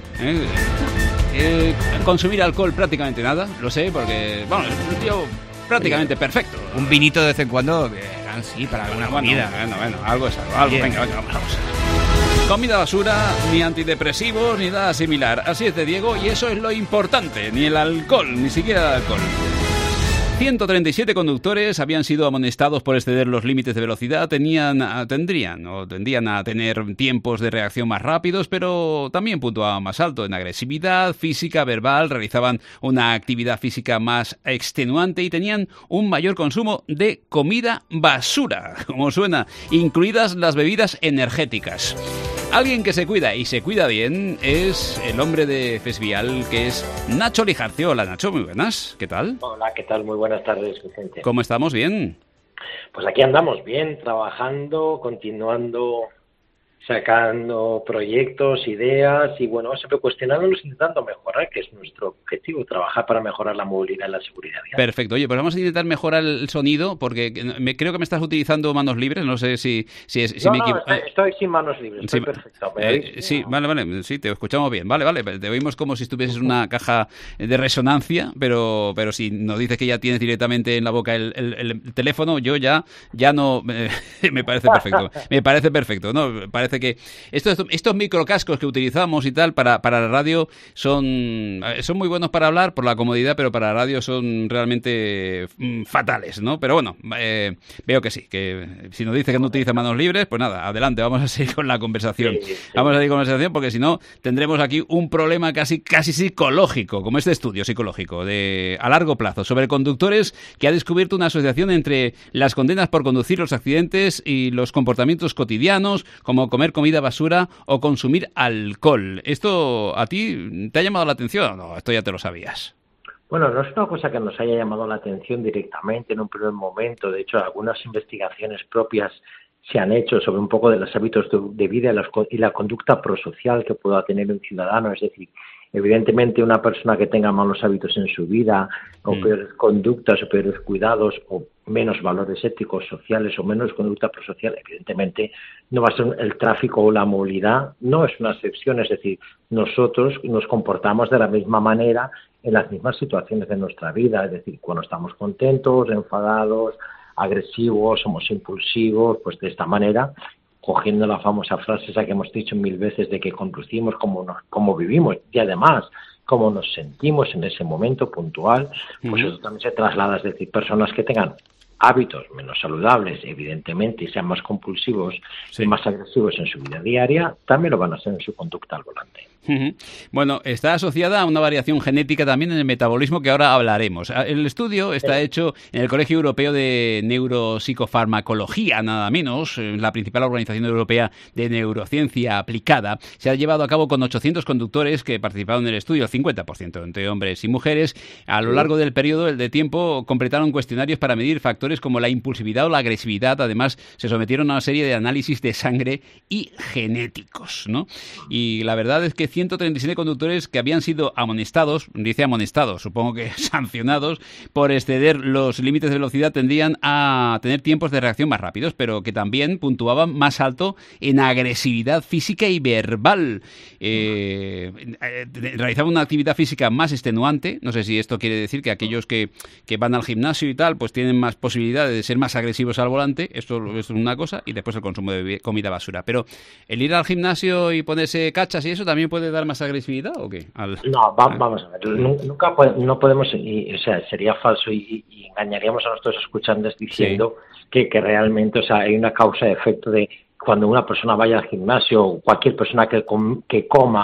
consumir alcohol prácticamente nada, lo sé, porque, bueno, es un tío prácticamente perfecto. Un vinito de vez en cuando, sí, para alguna comida. Bueno, algo es algo. Venga, vamos. Comida basura, ni antidepresivos, ni nada similar. Así es de Diego, y eso es lo importante. Ni el alcohol, ni siquiera el alcohol. 137 conductores habían sido amonestados por exceder los límites de velocidad. Tendían a tener tiempos de reacción más rápidos, pero también puntuaban más alto en agresividad física, verbal, realizaban una actividad física más extenuante y tenían un mayor consumo de comida basura, como suena, incluidas las bebidas energéticas. Alguien que se cuida y se cuida bien es el hombre de FES Vial, que es Nacho Lijarcio. Hola, Nacho, muy buenas. ¿Qué tal? Hola, ¿qué tal? Muy buenas tardes, Vicente. ¿Cómo estamos? ¿Bien? Pues aquí andamos bien, trabajando, continuando, sacando proyectos, ideas y, bueno, siempre cuestionándolos, intentando mejorar, que es nuestro objetivo, trabajar para mejorar la movilidad y la seguridad vial. Perfecto. Oye, pues vamos a intentar mejorar el sonido, porque creo que me estás utilizando manos libres, no sé si me equivoco. Estoy sin manos libres, estoy perfecto. Sí, vale, sí, te escuchamos bien, vale, te oímos como si estuvieses en una caja de resonancia, pero si nos dices que ya tienes directamente en la boca el teléfono, yo ya no, me parece perfecto, ¿no? Parece parece que estos microcascos que utilizamos y tal para la radio son muy buenos para hablar por la comodidad, pero para la radio son realmente fatales, ¿no? Pero bueno, veo que sí, que si nos dice que no utiliza manos libres, pues nada, adelante, vamos a seguir con la conversación. Vamos a seguir con la conversación porque si no tendremos aquí un problema casi psicológico, como este estudio psicológico a largo plazo sobre conductores que ha descubierto una asociación entre las condenas por conducir, los accidentes y los comportamientos cotidianos, como comer comida basura o consumir alcohol. ¿Esto a ti te ha llamado la atención o no? Esto ya te lo sabías. Bueno, no es una cosa que nos haya llamado la atención directamente en un primer momento. De hecho, algunas investigaciones propias se han hecho sobre un poco de los hábitos de vida y la conducta prosocial que pueda tener un ciudadano. Es decir, evidentemente una persona que tenga malos hábitos en su vida, o peores conductas, o peores cuidados, o menos valores éticos, sociales, o menos conducta prosocial, evidentemente no va a ser el tráfico o la movilidad, no es una excepción. Es decir, nosotros nos comportamos de la misma manera en las mismas situaciones de nuestra vida. Es decir, cuando estamos contentos, enfadados, agresivos, somos impulsivos, pues de esta manera, cogiendo la famosa frase esa que hemos dicho 1000 veces de que conducimos como vivimos y además cómo nos sentimos en ese momento puntual, pues eso también se traslada. Es decir, personas que tengan hábitos menos saludables, evidentemente, y sean más compulsivos y más agresivos en su vida diaria, también lo van a hacer en su conducta al volante. Bueno, está asociada a una variación genética también en el metabolismo que ahora hablaremos. El estudio está hecho en el Colegio Europeo de Neuropsicofarmacología, nada menos, la principal organización europea de neurociencia aplicada. Se ha llevado a cabo con 800 conductores que participaron en el estudio, el 50% entre hombres y mujeres. A lo largo del periodo de tiempo completaron cuestionarios para medir factores como la impulsividad o la agresividad. Además, se sometieron a una serie de análisis de sangre y genéticos, ¿no? Y la verdad es que 137 conductores que habían sido amonestados, supongo que sancionados, por exceder los límites de velocidad tendrían a tener tiempos de reacción más rápidos, pero que también puntuaban más alto en agresividad física y verbal. Realizaban una actividad física más extenuante. No sé si esto quiere decir que aquellos que van al gimnasio y tal, pues tienen más posibilidades de ser más agresivos al volante. Esto es una cosa, y después el consumo de comida basura. Pero el ir al gimnasio y ponerse cachas y eso también puede dar más agresividad, ¿o qué? No, vamos a ver. No podemos, o sea, sería falso y engañaríamos a nuestros escuchantes diciendo que realmente, o sea, hay una causa de efecto de cuando una persona vaya al gimnasio, o cualquier persona que coma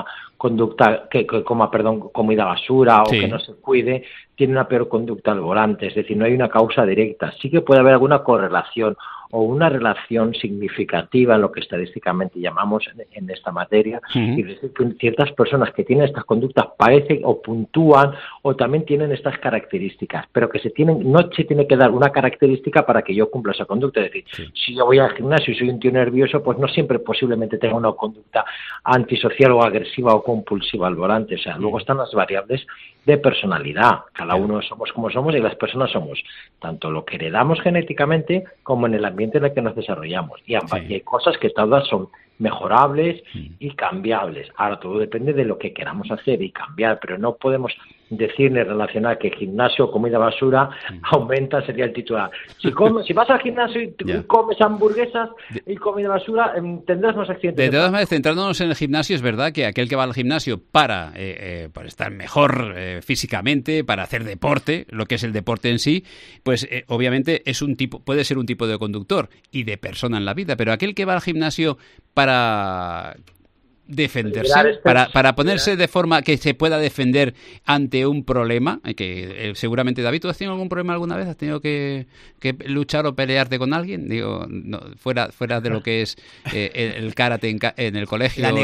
comida basura o que no se cuide, tiene una peor conducta al volante. Es decir, no hay una causa directa. Sí que puede haber alguna correlación o una relación significativa en lo que estadísticamente llamamos en esta materia, y decir que ciertas personas que tienen estas conductas parecen o puntúan o también tienen estas características, pero que no se tiene que dar una característica para que yo cumpla esa conducta. Es decir, si yo voy al gimnasio y soy un tío nervioso, pues no siempre posiblemente tenga una conducta antisocial o agresiva o compulsiva al volante. O sea, luego están las variables de personalidad. Cada uno somos como somos y las personas somos tanto lo que heredamos genéticamente como en el ambiente en el que nos desarrollamos. Y hay cosas que todas son mejorables y cambiables. Ahora, todo depende de lo que queramos hacer y cambiar, pero no podemos decir ni relacionar que gimnasio o comida basura aumenta, sería el titular. Si vas al gimnasio y comes hamburguesas y comida basura, tendrás más accidentes. De todas maneras, centrándonos en el gimnasio, es verdad que aquel que va al gimnasio para estar mejor físicamente, para hacer deporte, lo que es el deporte en sí, pues obviamente puede ser un tipo de conductor y de persona en la vida, pero aquel que va al gimnasio para defenderse, para ponerse de forma que se pueda defender ante un problema, que seguramente, David, ¿tú has tenido algún problema alguna vez? ¿Has tenido que luchar o pelearte con alguien? Digo, no, fuera de lo que es el karate en el colegio. La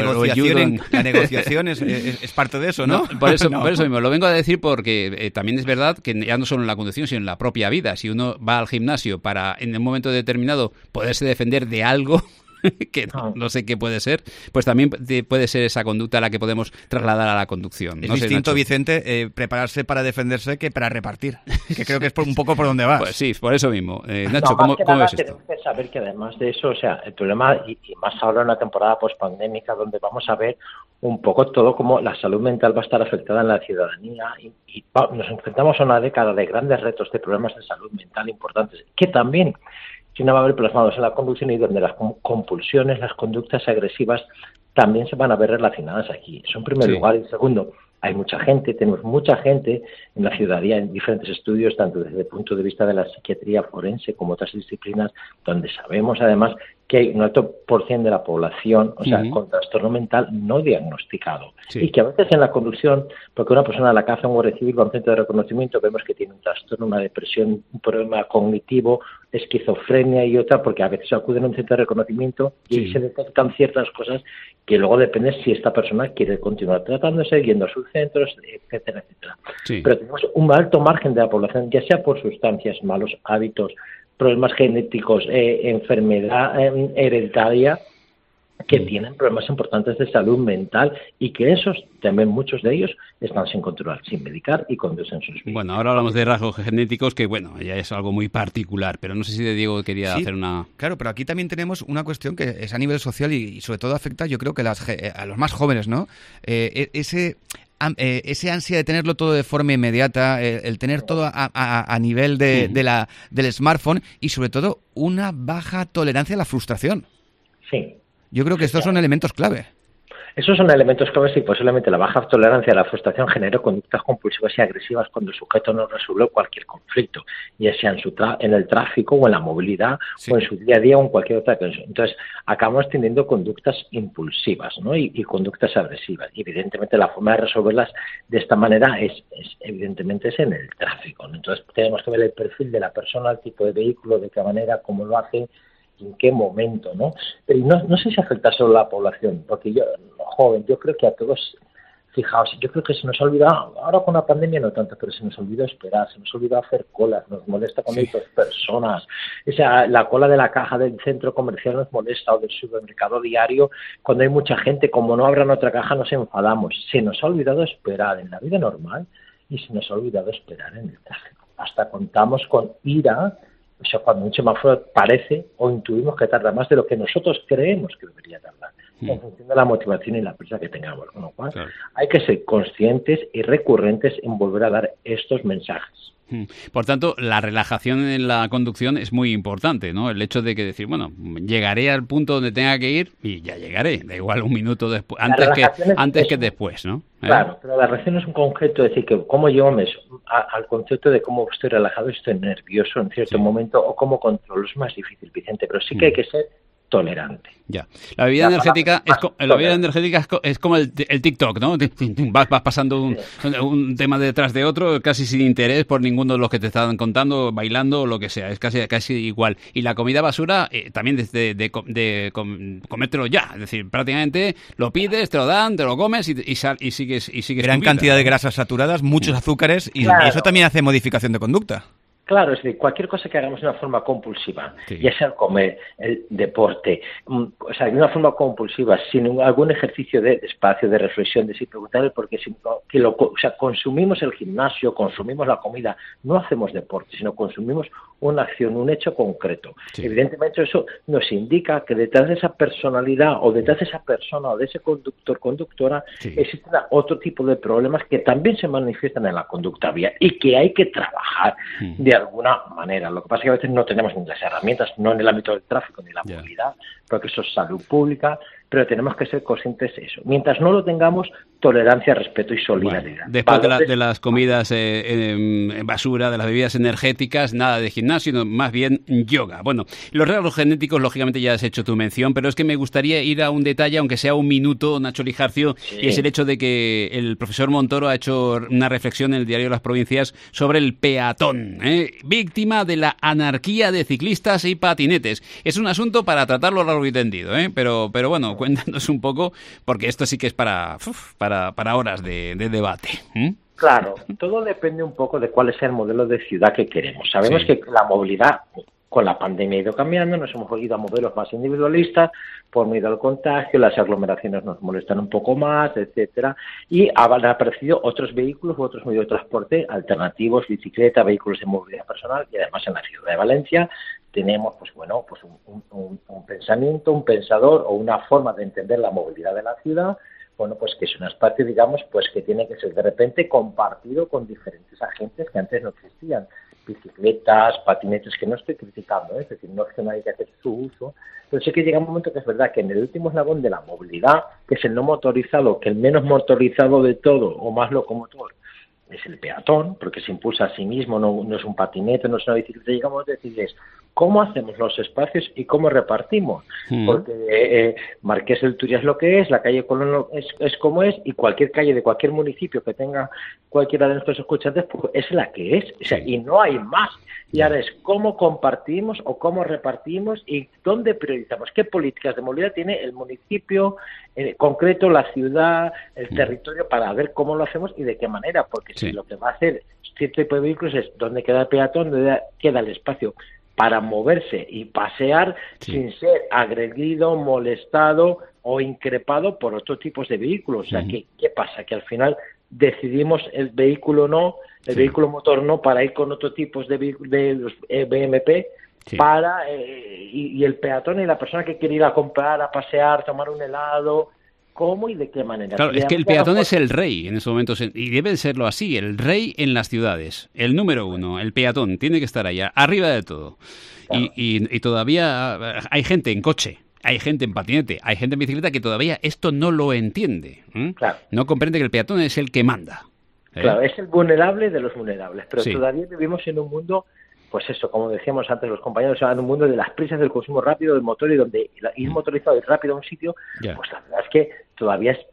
negociación es parte de eso, ¿no? Por eso mismo, lo vengo a decir porque también es verdad que ya no solo en la conducción, sino en la propia vida. Si uno va al gimnasio para, en un momento determinado, poderse defender de algo que no sé qué puede ser, pues también puede ser esa conducta la que podemos trasladar a la conducción. Es distinto, Nacho. Vicente, prepararse para defenderse que para repartir, que creo que es un poco por donde vas. Pues sí, por eso mismo. Nacho, ¿cómo ves esto? Tenemos que saber que además de eso, o sea, el problema, y más ahora en una temporada pospandémica, donde vamos a ver un poco todo como la salud mental va a estar afectada en la ciudadanía y nos enfrentamos a una década de grandes retos, de problemas de salud mental importantes, que también sino va a haber plasmados en la conducción y donde las compulsiones, las conductas agresivas también se van a ver relacionadas aquí. Eso en primer lugar. Y segundo, hay mucha gente, tenemos mucha gente en la ciudadanía, en diferentes estudios, tanto desde el punto de vista de la psiquiatría forense como otras disciplinas, donde sabemos además que hay un alto porcentaje de la población, o sea, con trastorno mental no diagnosticado. Y que a veces en la conducción, porque una persona a la que hace un guardia civil va a un centro de reconocimiento, vemos que tiene un trastorno, una depresión, un problema cognitivo, esquizofrenia y otra, porque a veces acuden a un centro de reconocimiento y ahí se detectan ciertas cosas que luego depende si esta persona quiere continuar tratándose, yendo a sus centros, etcétera, etcétera. Pero tenemos un alto margen de la población, ya sea por sustancias, malos hábitos, problemas genéticos, enfermedad hereditaria, que tienen problemas importantes de salud mental y que esos, también muchos de ellos, están sin controlar, sin medicar y conducen sus vidas. Bueno, ahora hablamos de rasgos genéticos que, bueno, ya es algo muy particular, pero no sé si de Diego quería hacer una... Claro, pero aquí también tenemos una cuestión que es a nivel social y sobre todo afecta, yo creo que a los más jóvenes, ¿no? Ese ansia de tenerlo todo de forma inmediata, el tener todo a nivel del smartphone y sobre todo una baja tolerancia a la frustración. Sí. Yo creo que estos son elementos clave. Esos son elementos claves y posiblemente la baja tolerancia a la frustración generó conductas compulsivas y agresivas cuando el sujeto no resuelve cualquier conflicto, ya sea en el tráfico o en la movilidad o en su día a día o en cualquier otra cosa. Entonces, acabamos teniendo conductas impulsivas, ¿no? y conductas agresivas. Y evidentemente la forma de resolverlas de esta manera evidentemente es en el tráfico, ¿no? Entonces, tenemos que ver el perfil de la persona, el tipo de vehículo, de qué manera, cómo lo hace, en qué momento, ¿no? Pero no sé si afecta solo a la población, porque yo creo que a todos, fijaos, yo creo que se nos ha olvidado, ahora con la pandemia no tanto, pero se nos olvidó esperar, se nos olvidó hacer colas, nos molesta cuando hay 2 personas, la cola de la caja del centro comercial nos molesta, o del supermercado diario, cuando hay mucha gente, como no abran otra caja nos enfadamos, se nos ha olvidado esperar en la vida normal y se nos ha olvidado esperar en el tráfico, hasta contamos con ira. O sea, cuando un semáforo parece o intuimos que tarda más de lo que nosotros creemos que debería tardar, en función de la motivación y la prisa que tengamos. Con lo cual, hay que ser conscientes y recurrentes en volver a dar estos mensajes. Por tanto, la relajación en la conducción es muy importante, ¿no? El hecho de que decir, bueno, llegaré al punto donde tenga que ir y ya llegaré, da igual un minuto después, antes que después, ¿no? Claro, pero la relajación es un concepto, es decir, que cómo llevo al concepto de cómo estoy relajado, estoy nervioso en cierto momento o cómo controlo, es más difícil, Vicente, pero sí que hay que ser tolerante. Ya. La bebida energética es como el TikTok, ¿no? Vas pasando un tema detrás de otro, casi sin interés por ninguno de los que te están contando, bailando o lo que sea. Es casi igual. Y la comida basura, también de comértelo ya. Es decir, prácticamente lo pides, te lo dan, te lo comes y sigues Gran cantidad de grasas saturadas, muchos azúcares y eso también hace modificación de conducta. Claro, es decir, cualquier cosa que hagamos de una forma compulsiva, ya sea el comer, el deporte, o sea, de una forma compulsiva, sin algún ejercicio de espacio, de reflexión, de si preguntarle porque consumimos el gimnasio, consumimos la comida, no hacemos deporte, sino consumimos una acción, un hecho concreto. Evidentemente eso nos indica que detrás de esa personalidad o detrás de esa persona o de ese conductor, conductora, existen otro tipo de problemas que también se manifiestan en la conducta vía y que hay que trabajar de alguna manera. Lo que pasa es que a veces no tenemos ni las herramientas, no en el ámbito del tráfico ni la movilidad, porque eso es salud pública, pero tenemos que ser conscientes de eso. Mientras no lo tengamos, tolerancia, respeto y solidaridad. Bueno, después de las comidas en basura, de las bebidas energéticas, nada de gimnasio, sino más bien yoga. Bueno, los rasgos genéticos, lógicamente ya has hecho tu mención, pero es que me gustaría ir a un detalle, aunque sea un minuto, Nacho Lijarcio, y es el hecho de que el profesor Montoro ha hecho una reflexión en el Diario de las Provincias sobre el peatón, víctima de la anarquía de ciclistas y patinetes. Es un asunto para tratarlo largo y tendido, pero bueno, cuéntanos un poco, porque esto sí que es para horas de debate. Claro, todo depende un poco de cuál es el modelo de ciudad que queremos. Sabemos que la movilidad con la pandemia ha ido cambiando, nos hemos ido a modelos más individualistas, por miedo al contagio, las aglomeraciones nos molestan un poco más, etcétera, y han aparecido otros vehículos u otros medios de transporte alternativos, bicicleta, vehículos de movilidad personal, y además en la ciudad de Valencia tenemos un pensamiento, un pensador o una forma de entender la movilidad de la ciudad, que es un espacio, digamos, que tiene que ser de repente compartido con diferentes agentes que antes no existían. bicicletas, patinetes, que no estoy criticando, es decir, no es que no hay que hacer su uso, pero sí que llega un momento que es verdad que en el último eslabón de la movilidad, que es el no motorizado, que el menos motorizado de todo, o más locomotor, es el peatón, porque se impulsa a sí mismo, no es un patinete, no es una bicicleta, llegamos a decirles cómo hacemos los espacios y cómo repartimos, porque Marqués del Turia es lo que es, la calle Colón es como es, y cualquier calle de cualquier municipio que tenga cualquiera de nuestros escuchantes, pues es la que es, o sea, y no hay más. Y ahora es cómo compartimos o cómo repartimos y dónde priorizamos, qué políticas de movilidad tiene el municipio concreto, la ciudad, el territorio, para ver cómo lo hacemos y de qué manera, porque si lo que va a hacer cierto tipo de vehículos es dónde queda el peatón, dónde queda el espacio para moverse y pasear sin ser agredido, molestado o increpado por otros tipos de vehículos. O sea, ¿qué pasa? Que al final decidimos el vehículo no, el vehículo motor no, para ir con otros tipos de los BMP, para y el peatón y la persona que quiere ir a comprar, a pasear, tomar un helado, ¿cómo y de qué manera? Claro, es que el peatón es el rey en estos momentos, y debe serlo así, el rey en las ciudades, el número uno, el peatón, tiene que estar allá, arriba de todo. Claro. Y todavía hay gente en coche, hay gente en patinete, hay gente en bicicleta que todavía esto no lo entiende. Claro. No comprende que el peatón es el que manda. Claro, es el vulnerable de los vulnerables, pero todavía vivimos en un mundo, pues eso, como decíamos antes los compañeros, en un mundo de las prisas del consumo rápido del motor y donde ir motorizado y rápido a un sitio, pues la verdad es que todavía es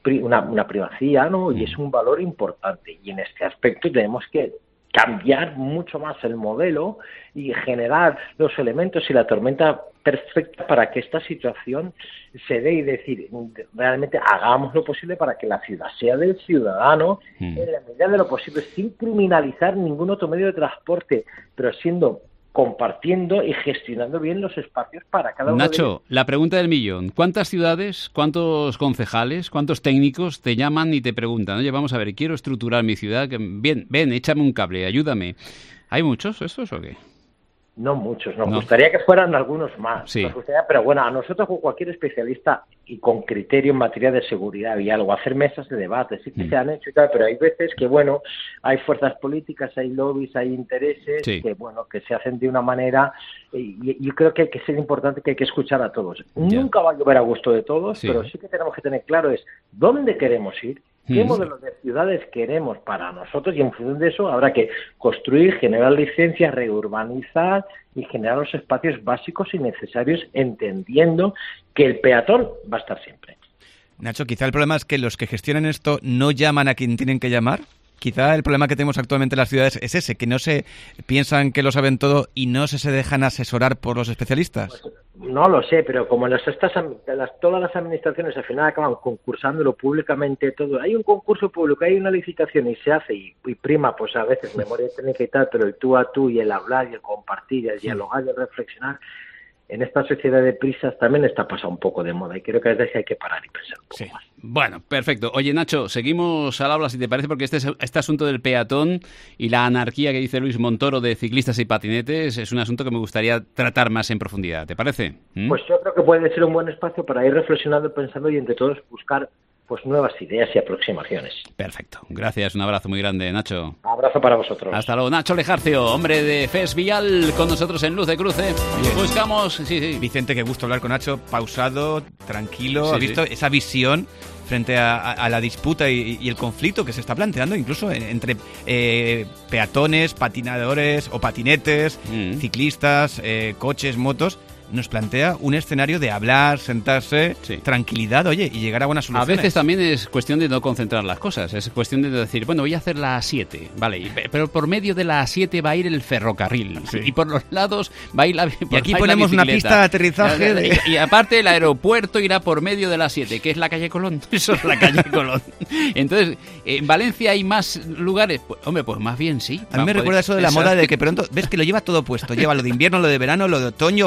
una primacía, ¿no? Y es un valor importante. Y en este aspecto tenemos que cambiar mucho más el modelo y generar los elementos y la tormenta perfecta para que esta situación se dé y decir, realmente hagamos lo posible para que la ciudad sea del ciudadano en la medida de lo posible, sin criminalizar ningún otro medio de transporte, pero compartiendo y gestionando bien los espacios para cada uno. Nacho, la pregunta del millón. ¿Cuántas ciudades, cuántos concejales, cuántos técnicos te llaman y te preguntan, oye, vamos a ver, quiero estructurar mi ciudad, ven, échame un cable, ayúdame? ¿Hay muchos estos o qué? No muchos, nos gustaría que fueran algunos más, nos gustaría, pero bueno, a nosotros con cualquier especialista y con criterio en materia de seguridad vial o hacer mesas de debate, sí que se han hecho y tal, pero hay veces que, bueno, hay fuerzas políticas, hay lobbies, hay intereses que, bueno, que se hacen de una manera, y yo creo que hay que ser importante, que hay que escuchar a todos. Nunca va a llover a gusto de todos, pero sí que tenemos que tener claro es dónde queremos ir, qué modelos de ciudades queremos para nosotros, y en función de eso habrá que construir, generar licencias, reurbanizar y generar los espacios básicos y necesarios, entendiendo que el peatón va a estar siempre. Nacho, quizá el problema es que los que gestionan esto no llaman a quien tienen que llamar. Quizá el problema que tenemos actualmente en las ciudades es ese, que no se piensan que lo saben todo y no se dejan asesorar por los especialistas. Pues, no lo sé, pero como todas las administraciones al final acaban concursándolo públicamente todo, hay un concurso público, hay una licitación y se hace y prima, pues a veces memoria técnica y tal, pero el tú a tú y el hablar y el compartir y el dialogar y el reflexionar, en esta sociedad de prisas también está pasando un poco de moda y creo que a veces hay que parar y pensar un poco más. Bueno, perfecto. Oye, Nacho, seguimos al habla, si te parece, porque este asunto del peatón y la anarquía que dice Luis Montoro de ciclistas y patinetes es un asunto que me gustaría tratar más en profundidad. ¿Te parece? Pues yo creo que puede ser un buen espacio para ir reflexionando, pensando y entre todos buscar pues nuevas ideas y aproximaciones. Perfecto. Gracias. Un abrazo muy grande, Nacho. Abrazo para vosotros. Hasta luego. Nacho Lejarcio, hombre de FES Vial, con nosotros en Luz de Cruce. Buscamos... Sí. Vicente, qué gusto hablar con Nacho. Pausado, tranquilo. ¿Has visto esa visión frente a la disputa y el conflicto que se está planteando incluso entre peatones, patinadores o patinetes, ciclistas, coches, motos? Nos plantea un escenario de hablar, sentarse, tranquilidad, oye, y llegar a buenas soluciones. A veces también es cuestión de no concentrar las cosas, es cuestión de decir, bueno, voy a hacer la A7, vale, pero por medio de la A7 va a ir el ferrocarril, y por los lados va a ir la y aquí ponemos una pista de aterrizaje. Y aparte el aeropuerto irá por medio de la A7, que es la calle Colón, eso es la calle Colón. Entonces, ¿en Valencia hay más lugares? Pues, hombre, pues más bien sí. A mí me recuerda eso de la moda de que pronto, ves que lo lleva todo puesto, lleva lo de invierno, lo de verano, lo de otoño, gorro,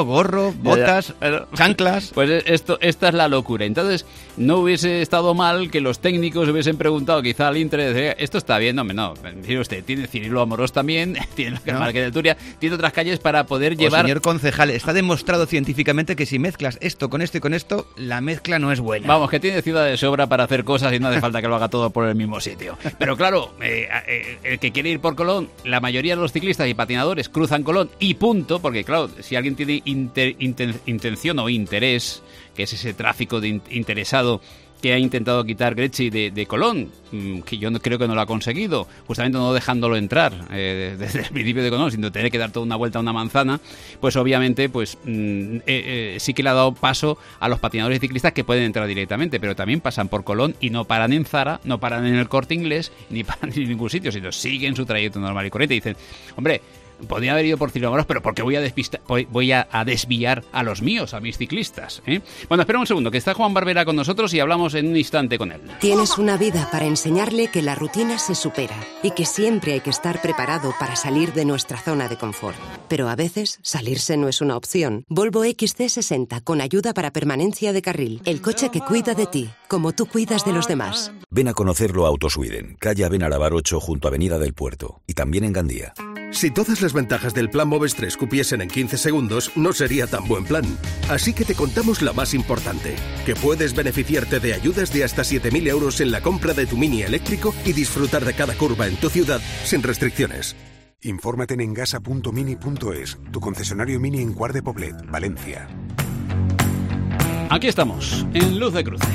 casco, botas, chanclas. Pues esta es la locura. Entonces, no hubiese estado mal que los técnicos hubiesen preguntado quizá al Inter, esto está bien, no, mire usted, tiene Cirilo Amorós también, tiene el Marqués de Turia, tiene otras calles para poder llevar... Señor concejal, está demostrado científicamente que si mezclas esto con esto y con esto, la mezcla no es buena. Vamos, que tiene ciudad de sobra para hacer cosas y no hace falta que lo haga todo por el mismo sitio. Pero claro, el que quiere ir por Colón, la mayoría de los ciclistas y patinadores cruzan Colón y punto, porque claro, si alguien tiene intención o interés, que es ese tráfico de interesado que ha intentado quitar Grecci de Colón, que yo creo que no lo ha conseguido, justamente no dejándolo entrar desde el principio de Colón, sino tener que dar toda una vuelta a una manzana, pues obviamente pues sí que le ha dado paso a los patinadores y ciclistas que pueden entrar directamente, pero también pasan por Colón y no paran en Zara, no paran en el Corte Inglés, ni paran en ningún sitio, sino siguen su trayecto normal y corriente y dicen, hombre, podría haber ido por Cirilo Amorós, pero ¿por qué voy a desviar a los míos, a mis ciclistas? Bueno, espera un segundo, que está Juan Barbera con nosotros y hablamos en un instante con él. Tienes una vida para enseñarle que la rutina se supera y que siempre hay que estar preparado para salir de nuestra zona de confort. Pero a veces salirse no es una opción. Volvo XC60 con ayuda para permanencia de carril. El coche que cuida de ti, como tú cuidas de los demás. Ven a conocerlo a Autosweden, calle Benarabar 8 junto a Avenida del Puerto y también en Gandía. Si todas las ventajas del plan Moves 3 cupiesen en 15 segundos, no sería tan buen plan. Así que te contamos la más importante, que puedes beneficiarte de ayudas de hasta 7.000 euros en la compra de tu Mini eléctrico y disfrutar de cada curva en tu ciudad sin restricciones. Infórmate en engasa.mini.es, tu concesionario Mini en Cuart de Poblet, Valencia. Aquí estamos, en Luz de Cruce.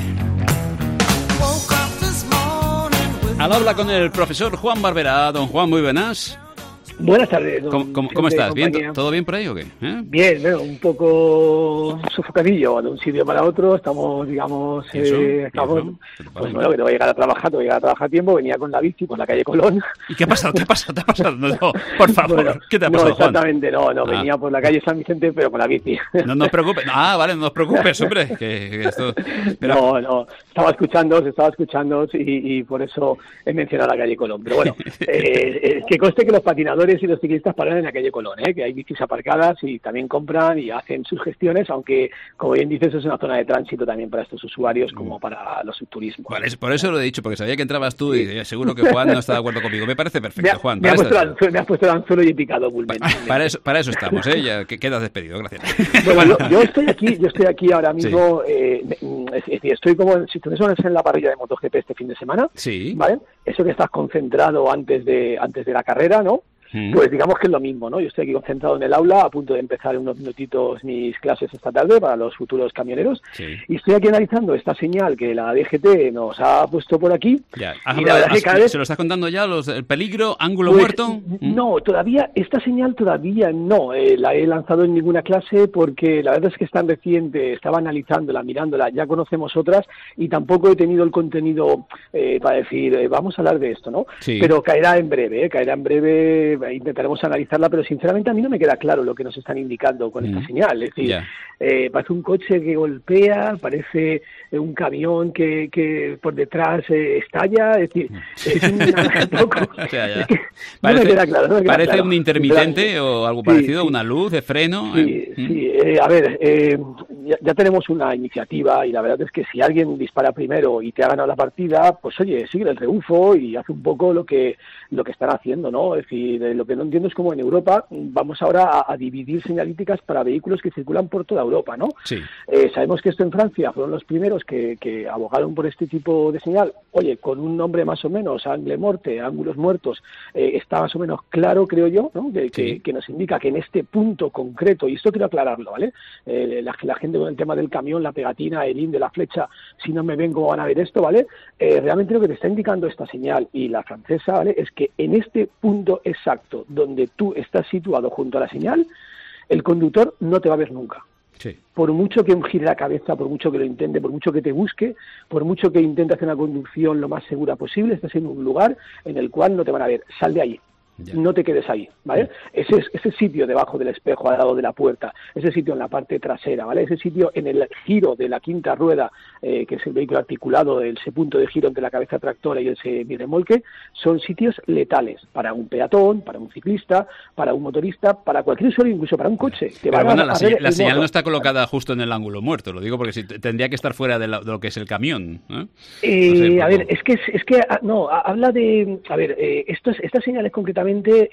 Al habla con el profesor Juan Barbera. Don Juan, muy buenas. Buenas tardes. ¿Cómo estás? ¿Bien? ¿Todo bien por ahí o qué? Bien, bueno, un poco sofocadillo de un sitio para otro. Estamos, digamos, pues bueno, que te voy a llegar a trabajar a tiempo. Venía con la bici por la calle Colón. ¿Y qué ha pasado? ¿Te ha pasado? No, por favor, bueno, ¿qué te ha pasado, No, exactamente, Juan? No, venía por la calle San Vicente, pero con la bici. No nos preocupes. Vale, no os preocupes, hombre. Que esto... Pero... No, estaba escuchando y por eso he mencionado la calle Colón. Pero bueno, que conste que los patinadores y los ciclistas paran en la calle Colón, que hay bicis aparcadas y también compran y hacen sus gestiones, aunque, como bien dices, es una zona de tránsito también para estos usuarios como para los turismos. Vale, por eso lo he dicho, porque sabía que entrabas tú y seguro que Juan no está de acuerdo conmigo. Me parece perfecto, Juan. Me has puesto el anzuelo y he picado pulmón. Para eso estamos, ya quedas despedido, gracias. Bueno, yo estoy aquí ahora mismo, estoy como si estuvieras en la parrilla de MotoGP este fin de semana, sí, ¿vale? Eso que estás concentrado antes de la carrera, ¿no? Pues digamos que es lo mismo, ¿no? Yo estoy aquí concentrado en el aula, a punto de empezar en unos minutitos mis clases esta tarde para los futuros camioneros, y estoy aquí analizando esta señal que la DGT nos ha puesto por aquí. Ya. Y la verdad que cada vez... ¿Se lo estás contando ya? ¿El peligro? ¿Ángulo muerto? No, esta señal todavía no la he lanzado en ninguna clase porque la verdad es que es tan reciente, estaba analizándola, mirándola, ya conocemos otras y tampoco he tenido el contenido para decir, vamos a hablar de esto, ¿no? Sí. Pero caerá en breve, intentaremos analizarla, pero sinceramente a mí no me queda claro lo que nos están indicando con esta señal. Es decir, parece un coche que golpea, parece un camión que por detrás estalla, es decir, es un poco... No me queda claro. ¿Parece un intermitente o algo parecido? ¿Una luz de freno? Sí. A ver, ya tenemos una iniciativa y la verdad es que si alguien dispara primero y te ha ganado la partida, pues oye, sigue el rebufo y hace un poco lo que están haciendo, ¿no? Es decir, lo que no entiendo es cómo en Europa vamos ahora a dividir señalíticas para vehículos que circulan por toda Europa, ¿no? Sí. Sabemos que esto en Francia fueron los primeros que abogaron por este tipo de señal. Oye, con un nombre más o menos, angle morte, ángulos muertos, está más o menos claro, creo yo, ¿no? Que nos indica que en este punto concreto, y esto quiero aclararlo, ¿vale? La gente con el tema del camión, la pegatina, el in de la flecha, si no me ven cómo van a ver esto, ¿vale? Realmente lo que te está indicando esta señal y la francesa, ¿vale? Es que en este punto exacto donde tú estás situado junto a la señal, el conductor no te va a ver nunca. Sí. Por mucho que gire la cabeza, por mucho que lo intente, por mucho que te busque, por mucho que intente hacer una conducción lo más segura posible, estás en un lugar en el cual no te van a ver. Sal de ahí. no te quedes ahí, ¿vale? Ese sitio debajo del espejo, al lado de la puerta, ese sitio en la parte trasera, ¿vale? Ese sitio en el giro de la quinta rueda, que es el vehículo articulado, ese punto de giro entre la cabeza tractora y ese birremolque, son sitios letales para un peatón, para un ciclista, para un motorista, para cualquier usuario, incluso para un coche. La señal no está colocada justo en el ángulo muerto, lo digo porque tendría que estar fuera de lo que es el camión, ¿eh? A ver, es que habla de, estas señales concretamente,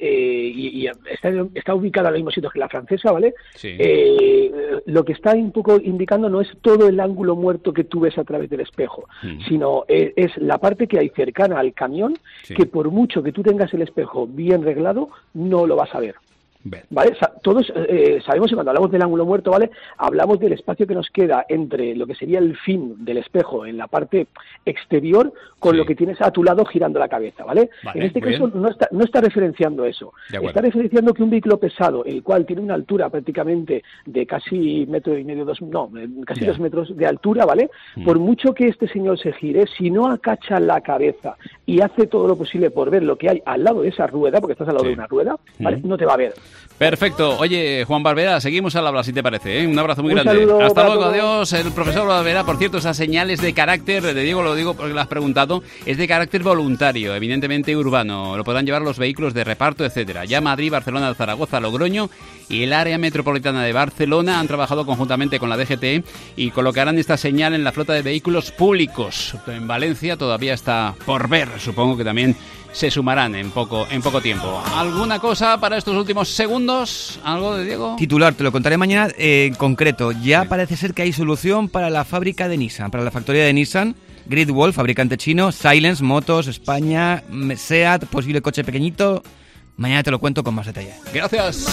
y está ubicada en los mismos sitios que la francesa, ¿vale? Sí. Lo que está un poco indicando no es todo el ángulo muerto que tú ves a través del espejo, sino es la parte que hay cercana al camión, que por mucho que tú tengas el espejo bien reglado, no lo vas a ver. ¿Vale? Todos sabemos que cuando hablamos del ángulo muerto, ¿vale? Hablamos del espacio que nos queda entre lo que sería el fin del espejo en la parte exterior con lo que tienes a tu lado girando la cabeza, ¿vale? En este caso no está referenciando eso. Está referenciando que un vehículo pesado, el cual tiene una altura prácticamente de casi 1,5 metros, casi 2 metros de altura, ¿vale? Por mucho que este señor se gire, si no acacha la cabeza y hace todo lo posible por ver lo que hay al lado de esa rueda, porque estás al lado de una rueda, ¿vale? No te va a ver. Perfecto. Oye, Juan Barbera, seguimos al habla, si te parece, ¿eh? Un abrazo muy grande. Hasta luego, adiós. El profesor Barbera, por cierto, esas señales de carácter, de Diego, lo digo porque lo has preguntado, es de carácter voluntario, evidentemente urbano. Lo podrán llevar los vehículos de reparto, etcétera. Ya Madrid, Barcelona, Zaragoza, Logroño y el área metropolitana de Barcelona han trabajado conjuntamente con la DGT y colocarán esta señal en la flota de vehículos públicos. En Valencia todavía está por ver, supongo que también se sumarán en poco tiempo. ¿Alguna cosa para estos últimos segundos? ¿Algo de Diego? Titular, te lo contaré mañana en concreto. Ya parece ser que hay solución para la fábrica de Nissan, para la factoría de Nissan. Great Wall, fabricante chino, Silence, Motos, España, SEAT, posible coche pequeñito. Mañana te lo cuento con más detalle. Gracias.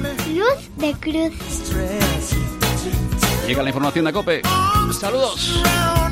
Luz de Cruz. Llega la información de COPE. Saludos.